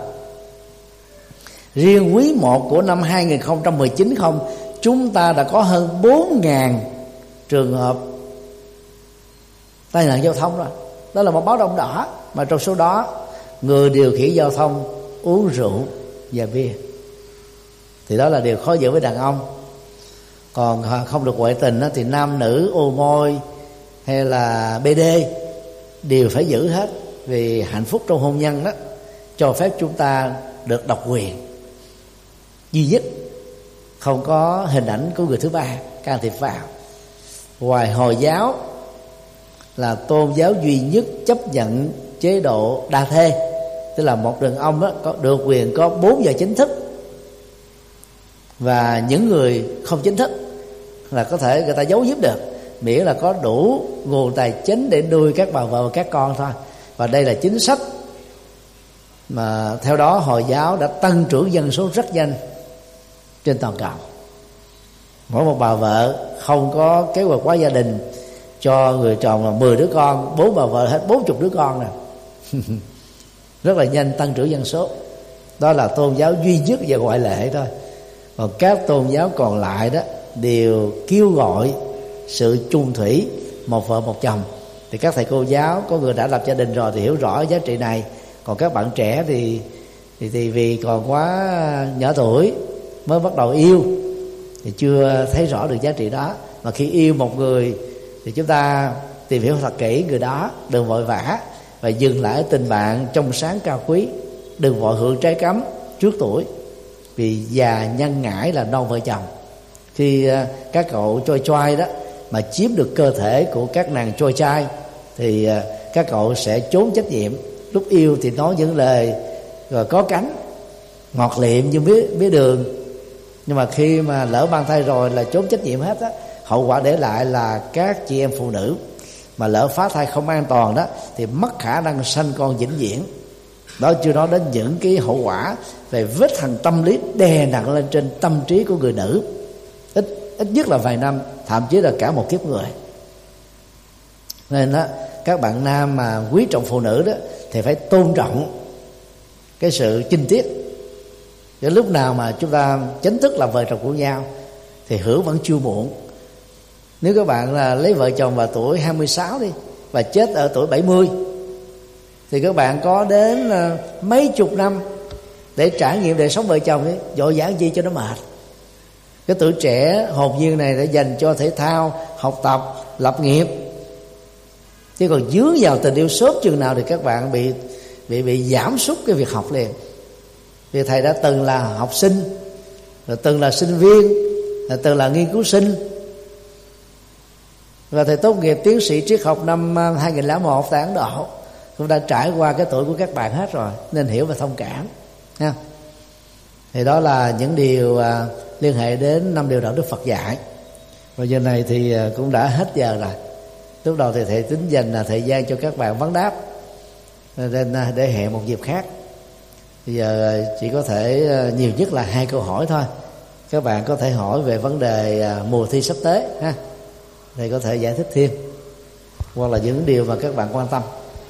Riêng quý 1 của năm 2019 không, chúng ta đã có hơn 4.000 trường hợp tai nạn giao thông rồi. Đó là một báo động đỏ. Mà trong số đó, người điều khiển giao thông uống rượu và bia, thì đó là điều khó giữ với đàn ông. Còn không được ngoại tình thì nam nữ ô môi hay là BD đều phải giữ hết. Vì hạnh phúc trong hôn nhân đó cho phép chúng ta được độc quyền duy nhất, không có hình ảnh của người thứ ba can thiệp vào. Ngoài Hồi giáo là tôn giáo duy nhất chấp nhận chế độ đa thê, tức là một đàn ông đó có được quyền có 4 vợ chính thức, và những người không chính thức là có thể người ta giấu giếm được, miễn là có đủ nguồn tài chính để nuôi các bà vợ và các con thôi. Và đây là chính sách mà theo đó Hồi giáo đã tăng trưởng dân số rất nhanh trên toàn cầu. Mỗi một bà vợ không có kế hoạch hóa gia đình cho người chồng là 10 đứa con, 4 bà vợ hết 40 đứa con nè. Rất là nhanh tăng trưởng dân số. Đó là tôn giáo duy nhất và ngoại lệ thôi. Còn các tôn giáo còn lại đó đều kêu gọi sự chung thủy, một vợ một chồng. Thì các thầy cô giáo có người đã lập gia đình rồi thì hiểu rõ giá trị này. Còn các bạn trẻ thì vì còn quá nhỏ tuổi mới bắt đầu yêu thì chưa thấy rõ được giá trị đó. Mà khi yêu một người thì chúng ta tìm hiểu thật kỹ người đó, đừng vội vã và dừng lại ở tình bạn trong sáng cao quý. Đừng vội hưởng trái cấm trước tuổi, vì già nhân ngãi là non vợ chồng. Khi các cậu choi choai đó mà chiếm được cơ thể của các nàng choi trai thì các cậu sẽ trốn trách nhiệm. Lúc yêu thì nói những lời rồi có cánh ngọt liệm như mía đường, nhưng mà khi mà lỡ mang thai rồi là trốn trách nhiệm hết á. Hậu quả để lại là các chị em phụ nữ mà lỡ phá thai không an toàn đó thì mất khả năng sanh con vĩnh viễn. Đó chưa nói đến những cái hậu quả về vết hằn tâm lý đè nặng lên trên tâm trí của người nữ, ít nhất là vài năm, thậm chí là cả một kiếp người. Nên đó, các bạn nam mà quý trọng phụ nữ đó thì phải tôn trọng cái sự chinh tiết. Đến lúc nào mà chúng ta chính thức là vợ chồng của nhau thì hưởng vẫn chưa muộn. Nếu các bạn là lấy vợ chồng vào tuổi 26 đi và chết ở tuổi 70 thì các bạn có đến mấy chục năm để trải nghiệm đời sống vợ chồng ấy, dội dã gì cho nó mệt. Cái tuổi trẻ hồn nhiên này đã dành cho thể thao, học tập, lập nghiệp. Chứ còn dướng vào tình yêu sớm chừng nào thì các bạn bị giảm sút cái việc học liền. Vì thầy đã từng là học sinh, rồi từng là sinh viên, rồi từng là nghiên cứu sinh, và thầy tốt nghiệp tiến sĩ triết học năm 2001 tại Ấn Độ, cũng đã trải qua cái tuổi của các bạn hết rồi, nên hiểu và thông cảm ha. Thì đó là những điều liên hệ đến 5 điều đạo đức Phật dạy. Và giờ này thì cũng đã hết giờ rồi. Lúc đầu thì thầy tính dành thời gian cho các bạn vấn đáp, nên để hẹn một dịp khác. Bây giờ chỉ có thể nhiều nhất là 2 câu hỏi thôi. Các bạn có thể hỏi về vấn đề mùa thi sắp tới ha, thầy có thể giải thích thêm, hoặc là những điều mà các bạn quan tâm.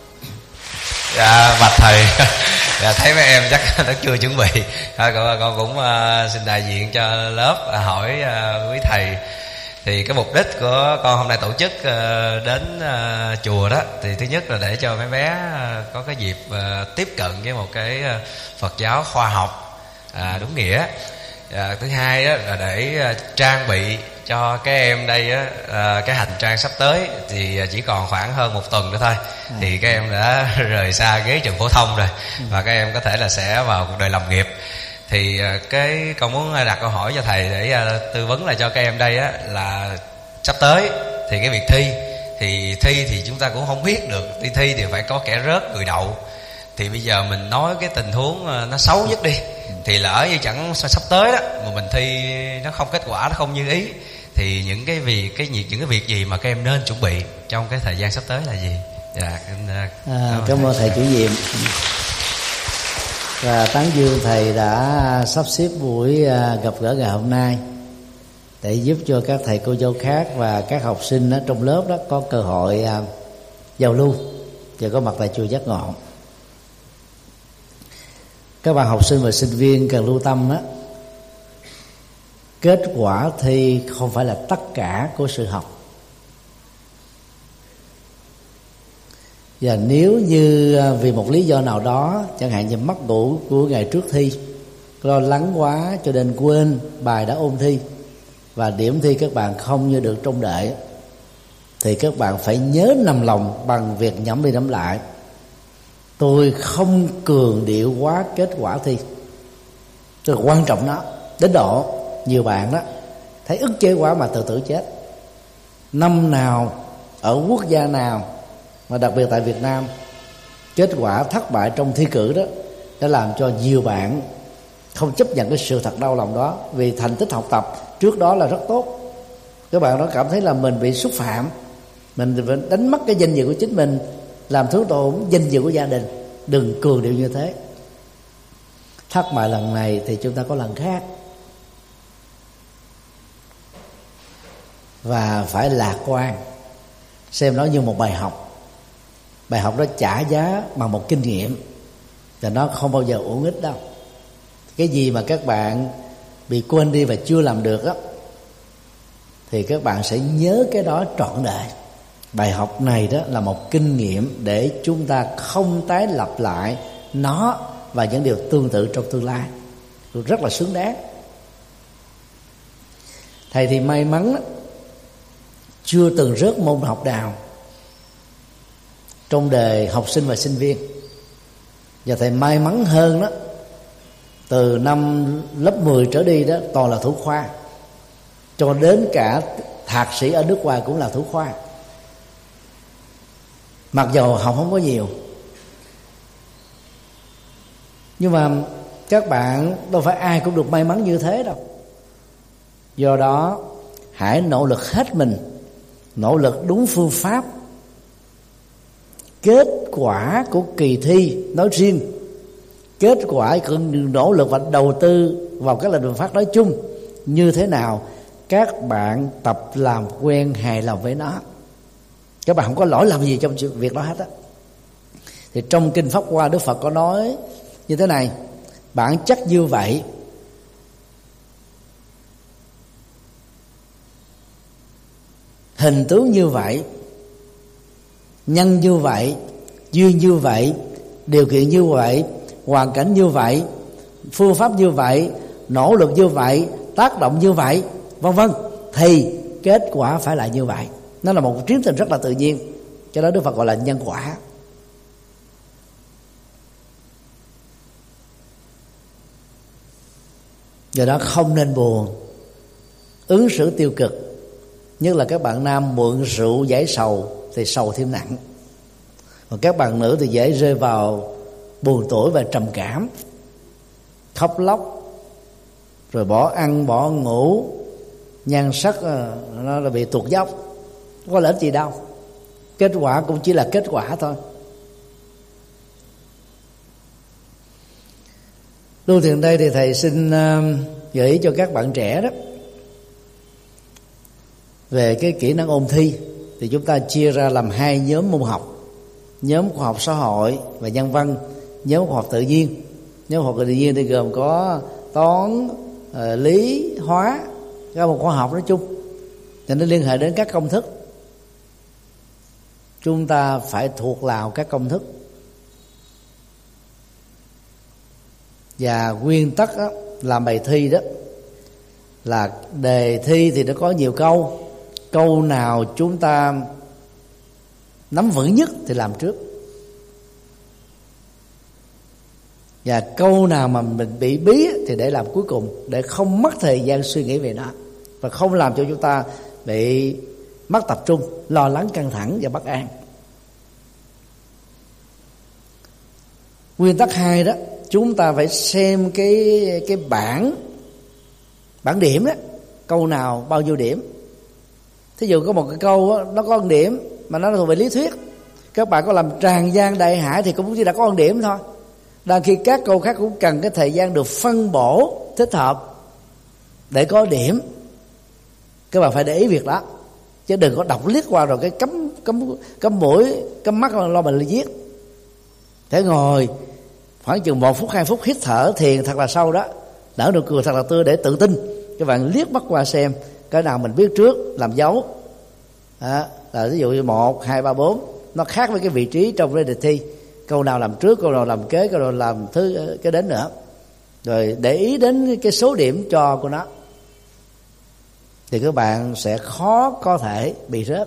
Dạ bạch thầy. Dạ, thấy mấy em chắc nó chưa chuẩn bị. Con cũng xin đại diện cho lớp hỏi quý thầy. Thì cái mục đích của con hôm nay tổ chức đến chùa đó, thì thứ nhất là để cho mấy bé có cái dịp tiếp cận với một cái Phật giáo khoa học đúng nghĩa. Thứ hai đó là để trang bị cho các em đây á, cái hành trang sắp tới thì chỉ còn khoảng hơn 1 tuần nữa thôi thì các em đã rời xa ghế trường phổ thông rồi, và các em có thể là sẽ vào cuộc đời làm nghiệp. Thì cái con muốn đặt câu hỏi cho thầy để tư vấn là cho các em đây á, là sắp tới thì cái việc thi thì chúng ta cũng không biết được. Đi thi thì phải có kẻ rớt người đậu. Thì bây giờ mình nói cái tình huống nó xấu nhất đi, thì lỡ như chẳng sắp tới đó mà mình thi nó không kết quả, nó không như ý, thì những cái việc gì mà các em nên chuẩn bị trong cái thời gian sắp tới là gì? Dạ, cảm ơn thầy chủ nhiệm. Và tán dương thầy đã sắp xếp buổi gặp gỡ ngày hôm nay để giúp cho các thầy cô giáo khác và các học sinh ở trong lớp đó có cơ hội giao lưu và có mặt tại chùa Giác Ngộ. Các bạn học sinh và sinh viên cần lưu tâm đó, kết quả thi không phải là tất cả của sự học. Và nếu như vì một lý do nào đó, chẳng hạn như mất ngủ của ngày trước thi, lo lắng quá cho nên quên bài đã ôn thi, và điểm thi các bạn không như được trông đợi, thì các bạn phải nhớ nằm lòng bằng việc nhẩm đi nhẩm lại: tôi không cường điệu quá kết quả thi. Tôi quan trọng đó, đến độ nhiều bạn đó thấy ức chế quá mà tự chết. Năm nào, ở quốc gia nào, mà đặc biệt tại Việt Nam, kết quả thất bại trong thi cử đó đã làm cho nhiều bạn không chấp nhận cái sự thật đau lòng đó. Vì thành tích học tập trước đó là rất tốt, các bạn đó cảm thấy là mình bị xúc phạm, mình đánh mất cái danh dự của chính mình, làm thương tổn danh dự của gia đình. Đừng cường điệu như thế. Thất bại lần này thì chúng ta có lần khác, và phải lạc quan, xem nó như một bài học. Bài học đó trả giá bằng một kinh nghiệm, và nó không bao giờ uổng ích đâu. Cái gì mà các bạn bị quên đi và chưa làm được đó, thì các bạn sẽ nhớ cái đó trọn đời. Bài học này đó là một kinh nghiệm để chúng ta không tái lặp lại nó và những điều tương tự trong tương lai. Rất là xứng đáng. Thầy thì may mắn đó, chưa từng rớt môn học nào trong đời học sinh và sinh viên. Và thầy may mắn hơn đó, từ năm lớp 10 trở đi đó toàn là thủ khoa, cho đến cả thạc sĩ ở nước ngoài cũng là thủ khoa. Mặc dầu học không có nhiều, nhưng mà các bạn đâu phải ai cũng được may mắn như thế đâu. Do đó hãy nỗ lực hết mình, nỗ lực đúng phương pháp. Kết quả của kỳ thi nói riêng, kết quả của nỗ lực và đầu tư vào các lĩnh vực phát nói chung như thế nào, các bạn tập làm quen hài lòng với nó. Các bạn không có lỗi lầm gì trong việc đó hết á. Thì trong Kinh Pháp Hoa, Đức Phật có nói như thế này: bản chất như vậy, hình tướng như vậy, nhân như vậy, duyên như vậy, điều kiện như vậy, hoàn cảnh như vậy, phương pháp như vậy, nỗ lực như vậy, tác động như vậy, vân vân, thì kết quả phải là như vậy. Nó là một tiến trình rất là tự nhiên, cho đó Đức Phật gọi là nhân quả. Do đó không nên buồn, ứng xử tiêu cực, nhất là các bạn nam mượn rượu giải sầu thì sầu thêm nặng, còn các bạn nữ thì dễ rơi vào buồn tủi và trầm cảm, khóc lóc, rồi bỏ ăn bỏ ngủ, nhan sắc nó là bị tuột dốc, không có lợi ích gì đâu. Kết quả cũng chỉ là kết quả thôi. Lưu thiền đây thì thầy xin gợi ý cho các bạn trẻ đó về cái kỹ năng ôn thi. Thì chúng ta chia ra làm hai nhóm môn học: nhóm khoa học xã hội và nhân văn, nhóm khoa học tự nhiên. Nhóm khoa học tự nhiên thì gồm có toán, lý, hóa, các môn khoa học nói chung, thì nó liên hệ đến các công thức. Chúng ta phải thuộc lòng các công thức. Và nguyên tắc đó, làm bài thi đó là đề thi thì nó có nhiều câu. Câu nào chúng ta nắm vững nhất thì làm trước, và câu nào mà mình bị bí thì để làm cuối cùng, để không mất thời gian suy nghĩ về nó và không làm cho chúng ta bị mất tập trung, lo lắng, căng thẳng và bất an. Nguyên tắc 2 đó, chúng ta phải xem cái bảng điểm đó, câu nào bao nhiêu điểm. Thí dụ có một cái câu đó, nó có 1 điểm mà nó thuộc về lý thuyết, các bạn có làm tràn gian đại hải thì cũng chỉ đã có 1 điểm thôi. Đang khi các câu khác cũng cần cái thời gian được phân bổ thích hợp để có điểm. Các bạn phải để ý việc đó, chứ đừng có đọc liếc qua rồi cái cấm mũi cấm mắt lo mình viết. Thế ngồi khoảng chừng 1 phút 2 phút hít thở thiền thật là sâu đó, nở nụ cười thật là tươi để tự tin. Các bạn liếc mắt qua xem cái nào mình biết trước làm dấu là ví dụ như 1, 2, 3, 4 nó khác với cái vị trí trong cái đề thi. Câu nào làm trước, câu nào làm kế, câu nào làm thứ cái đến nữa, rồi để ý đến cái số điểm cho của nó, thì các bạn sẽ khó có thể bị rớt.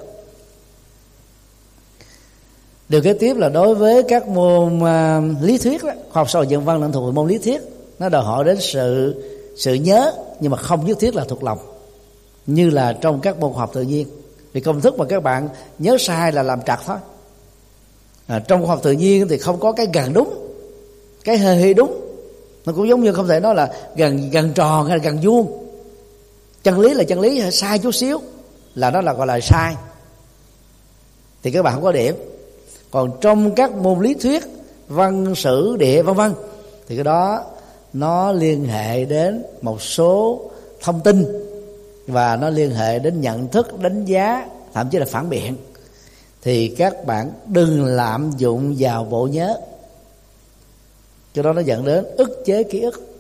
Điều kế tiếp là đối với các môn lý thuyết đó, khoa học xã hội nhân văn nó thuộc về môn lý thuyết, nó đòi hỏi đến sự nhớ, nhưng mà không nhất thiết là thuộc lòng như là trong các môn khoa học tự nhiên. Vì công thức mà các bạn nhớ sai là làm trật thôi. Trong khoa học tự nhiên thì không có cái gần đúng, cái hơi đúng. Nó cũng giống như không thể nói là gần tròn hay là gần vuông. Chân lý là chân lý, sai chút xíu là nó là gọi là sai, thì các bạn không có điểm. Còn trong các môn lý thuyết, văn, sử, địa vân vân, thì cái đó nó liên hệ đến một số thông tin, và nó liên hệ đến nhận thức, đánh giá, thậm chí là phản biện, thì các bạn đừng lạm dụng vào bộ nhớ, cho đó nó dẫn đến ức chế ký ức.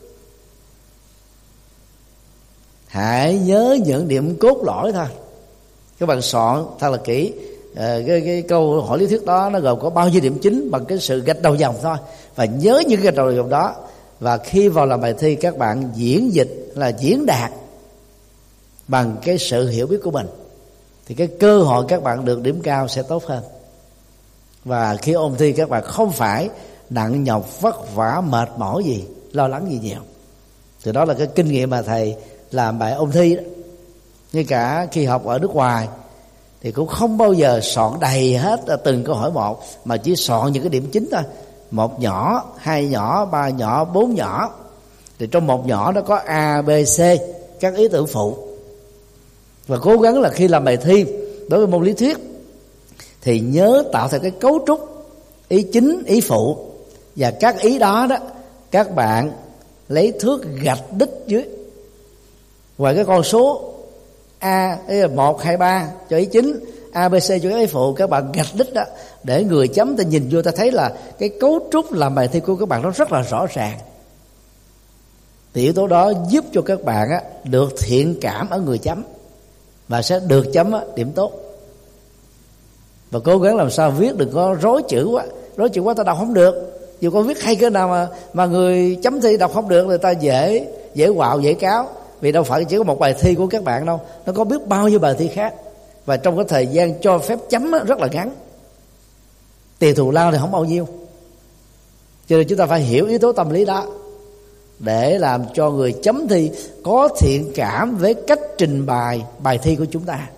Hãy nhớ những điểm cốt lõi thôi. Các bạn soạn thật là kỹ cái câu hỏi lý thuyết đó nó gồm có bao nhiêu điểm chính bằng cái sự gạch đầu dòng thôi, và nhớ những cái gạch đầu dòng đó. Và khi vào làm bài thi, các bạn diễn dịch là diễn đạt bằng cái sự hiểu biết của mình, thì cái cơ hội các bạn được điểm cao sẽ tốt hơn. Và khi ôn thi các bạn không phải nặng nhọc, vất vả, mệt mỏi gì, lo lắng gì nhiều. Thì đó là cái kinh nghiệm mà thầy làm bài ôn thi đó. Ngay cả khi học ở nước ngoài thì cũng không bao giờ soạn đầy hết từng câu hỏi một, mà chỉ soạn những cái điểm chính thôi. 1 nhỏ, 2 nhỏ, 3 nhỏ, 4 nhỏ. Thì trong 1 nhỏ nó có A, B, C, các ý tưởng phụ. Và cố gắng là khi làm bài thi đối với môn lý thuyết thì nhớ tạo thành cái cấu trúc ý chính, ý phụ, và các ý đó các bạn lấy thước gạch đích dưới. Ngoài cái con số A, 1, 2, 3 cho ý chính, A, B, C cho ý phụ, các bạn gạch đích đó, để người chấm ta nhìn vô ta thấy là cái cấu trúc làm bài thi của các bạn nó rất là rõ ràng. Thì yếu tố đó giúp cho các bạn được thiện cảm ở người chấm, và sẽ được chấm điểm tốt. Và cố gắng làm sao viết đừng có rối chữ quá ta đọc không được. Dù có viết hay cỡ nào mà người chấm thi đọc không được, người ta dễ quạo dễ cáo. Vì đâu phải chỉ có một bài thi của các bạn đâu, nó có biết bao nhiêu bài thi khác, và trong cái thời gian cho phép chấm rất là ngắn, tiền thù lao thì không bao nhiêu. Cho nên chúng ta phải hiểu yếu tố tâm lý đó để làm cho người chấm thi có thiện cảm với cách trình bày bài thi của chúng ta.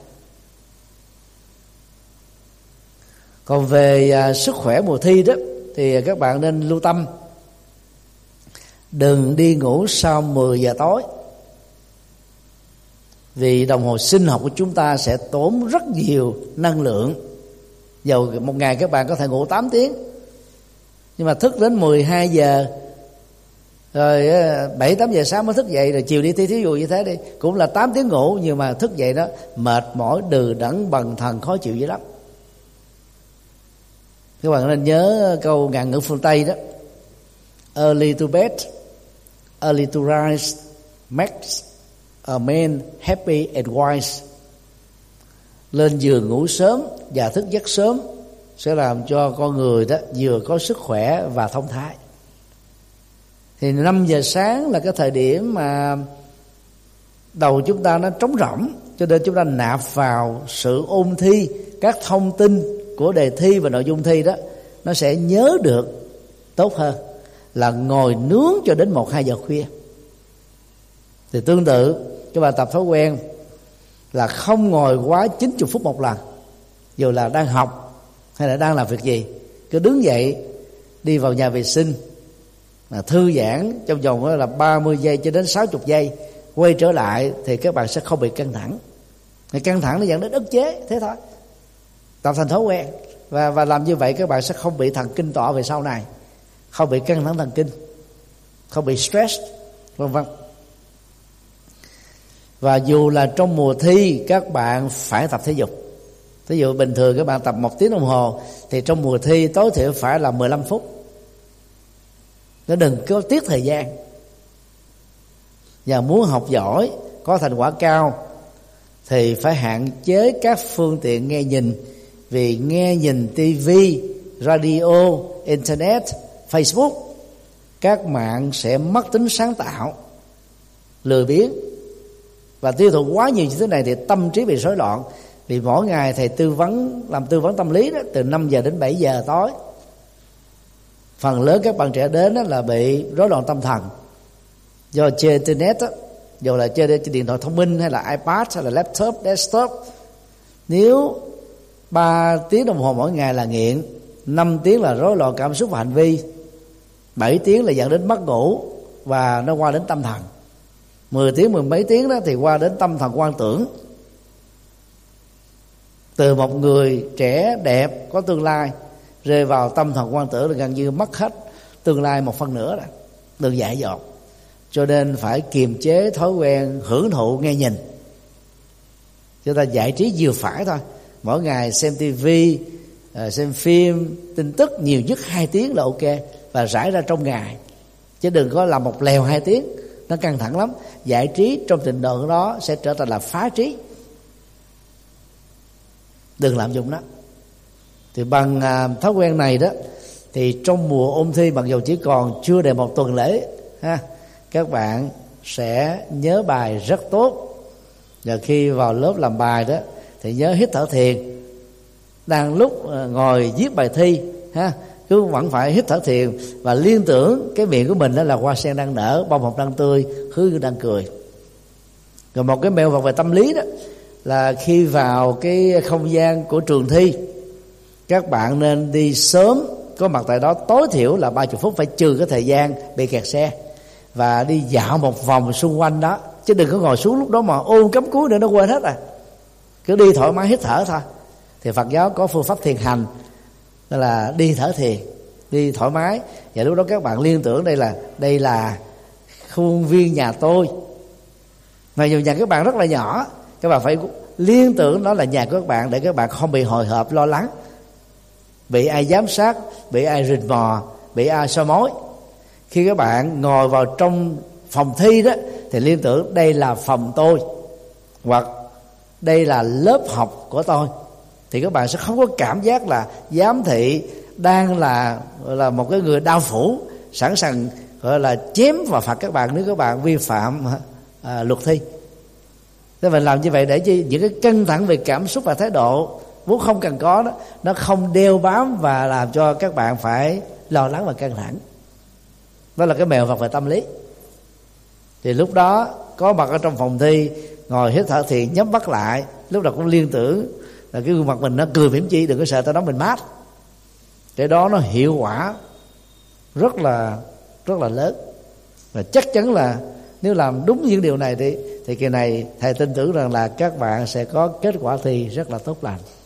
Còn về sức khỏe mùa thi đó thì các bạn nên lưu tâm, đừng đi ngủ sau 10 giờ tối, vì đồng hồ sinh học của chúng ta sẽ tốn rất nhiều năng lượng. Dầu một ngày các bạn có thể ngủ 8 tiếng, nhưng mà thức đến 12 giờ rồi 7-8 giờ sáng mới thức dậy, rồi chiều đi thi, thí dụ như thế đi, cũng là 8 tiếng ngủ, nhưng mà thức dậy đó mệt mỏi, đừ đẫn, bần thần, khó chịu dữ lắm. Các bạn nên nhớ câu ngạn ngữ phương Tây đó: early to bed, early to rise makes a man happy and wise. Lên giường ngủ sớm và thức giấc sớm sẽ làm cho con người đó vừa có sức khỏe và thông thái. Thì 5 giờ sáng là cái thời điểm mà đầu chúng ta nó trống rỗng, cho nên chúng ta nạp vào sự ôn thi, các thông tin của đề thi và nội dung thi đó, nó sẽ nhớ được tốt hơn là ngồi nướng cho đến 1-2 giờ khuya. Thì tương tự các bạn tập thói quen là không ngồi quá 90 phút một lần, dù là đang học hay là đang làm việc gì, cứ đứng dậy đi vào nhà vệ sinh, thư giãn trong vòng là 30 giây cho đến 60 giây, quay trở lại thì các bạn sẽ không bị căng thẳng. Căng thẳng nó dẫn đến ức chế, thế thôi. Tập thành thói quen và làm như vậy các bạn sẽ không bị thần kinh tọa về sau này, không bị căng thẳng thần kinh, không bị stress, vân vân. Và dù là trong mùa thi các bạn phải tập thể dục. Ví dụ bình thường các bạn tập 1 tiếng đồng hồ, thì trong mùa thi tối thiểu phải là 15 phút. Nó đừng có tiếc thời gian. Và muốn học giỏi, có thành quả cao thì phải hạn chế các phương tiện nghe nhìn. Vì nghe nhìn TV, radio, internet, Facebook, các bạn sẽ mất tính sáng tạo, lười biếng, và tiêu thụ quá nhiều như thế này thì tâm trí bị rối loạn. Vì mỗi ngày thầy làm tư vấn tâm lý đó, từ 5 giờ đến 7 giờ tối, phần lớn các bạn trẻ đến đó là bị rối loạn tâm thần do chơi internet đó, dù là chơi trên điện thoại thông minh hay là iPad hay là laptop, desktop. Nếu 3 tiếng đồng hồ mỗi ngày là nghiện, 5 tiếng là rối loạn cảm xúc và hành vi, 7 tiếng là dẫn đến mất ngủ và nó qua đến tâm thần, 10 tiếng, 10 mấy tiếng đó thì qua đến tâm thần quan tưởng. Từ một người trẻ đẹp có tương lai rơi vào tâm thần quan tưởng là gần như mất hết tương lai 1/2 rồi, đừng dại dột. Cho nên phải kiềm chế thói quen hưởng thụ nghe nhìn. Chúng ta giải trí vừa phải thôi, mỗi ngày xem tivi, xem phim, tin tức nhiều nhất 2 tiếng là ok, và rải ra trong ngày, chứ đừng có làm một lèo 2 tiếng, nó căng thẳng lắm. Giải trí trong trình độ đó sẽ trở thành là phá trí, đừng lạm dụng đó. Thì bằng thói quen này đó, thì trong mùa ôn thi, mặc dù chỉ còn chưa đầy 1 tuần lễ ha, các bạn sẽ nhớ bài rất tốt. Và khi vào lớp làm bài đó thì nhớ hít thở thiền. Đang lúc ngồi viết bài thi ha, cứ vẫn phải hít thở thiền và liên tưởng cái miệng của mình đó là hoa sen đang nở, bông hồng đang tươi, hứa đang cười. Rồi một cái mẹo vật về tâm lý đó là khi vào cái không gian của trường thi, các bạn nên đi sớm, có mặt tại đó tối thiểu là 30 phút, phải trừ cái thời gian bị kẹt xe, và đi dạo một vòng xung quanh đó, chứ đừng có ngồi xuống lúc đó mà ôn cắm cúi nữa nó quên hết rồi. Cứ đi thoải mái hít thở thôi. Thì Phật giáo có phương pháp thiền hành, đó là đi thở thiền, đi thoải mái. Và lúc đó các bạn liên tưởng đây là khuôn viên nhà tôi. Mà dù nhà các bạn rất là nhỏ, các bạn phải liên tưởng nó là nhà của các bạn, để các bạn không bị hồi hộp lo lắng, bị ai giám sát, bị ai rình mò, bị ai soi mói. Khi các bạn ngồi vào trong phòng thi đó thì liên tưởng đây là phòng tôi, hoặc đây là lớp học của tôi, thì các bạn sẽ không có cảm giác là giám thị đang là một cái người đao phủ sẵn sàng gọi là chém và phạt các bạn nếu các bạn vi phạm luật thi. Thế mình làm như vậy để cho những cái căng thẳng về cảm xúc và thái độ vốn không cần có đó, nó không đeo bám và làm cho các bạn phải lo lắng và căng thẳng. Đó là cái mèo vặt về tâm lý. Thì lúc đó có mặt ở trong phòng thi, ngồi hít thở thiền, nhắm mắt lại, lúc nào cũng liên tưởng là cái gương mặt mình nó cười mỉm chi, đừng có sợ tao nói mình mát. Cái đó nó hiệu quả rất là lớn. Và chắc chắn là nếu làm đúng những điều này thì kỳ này thầy tin tưởng rằng là các bạn sẽ có kết quả thi rất là tốt lành.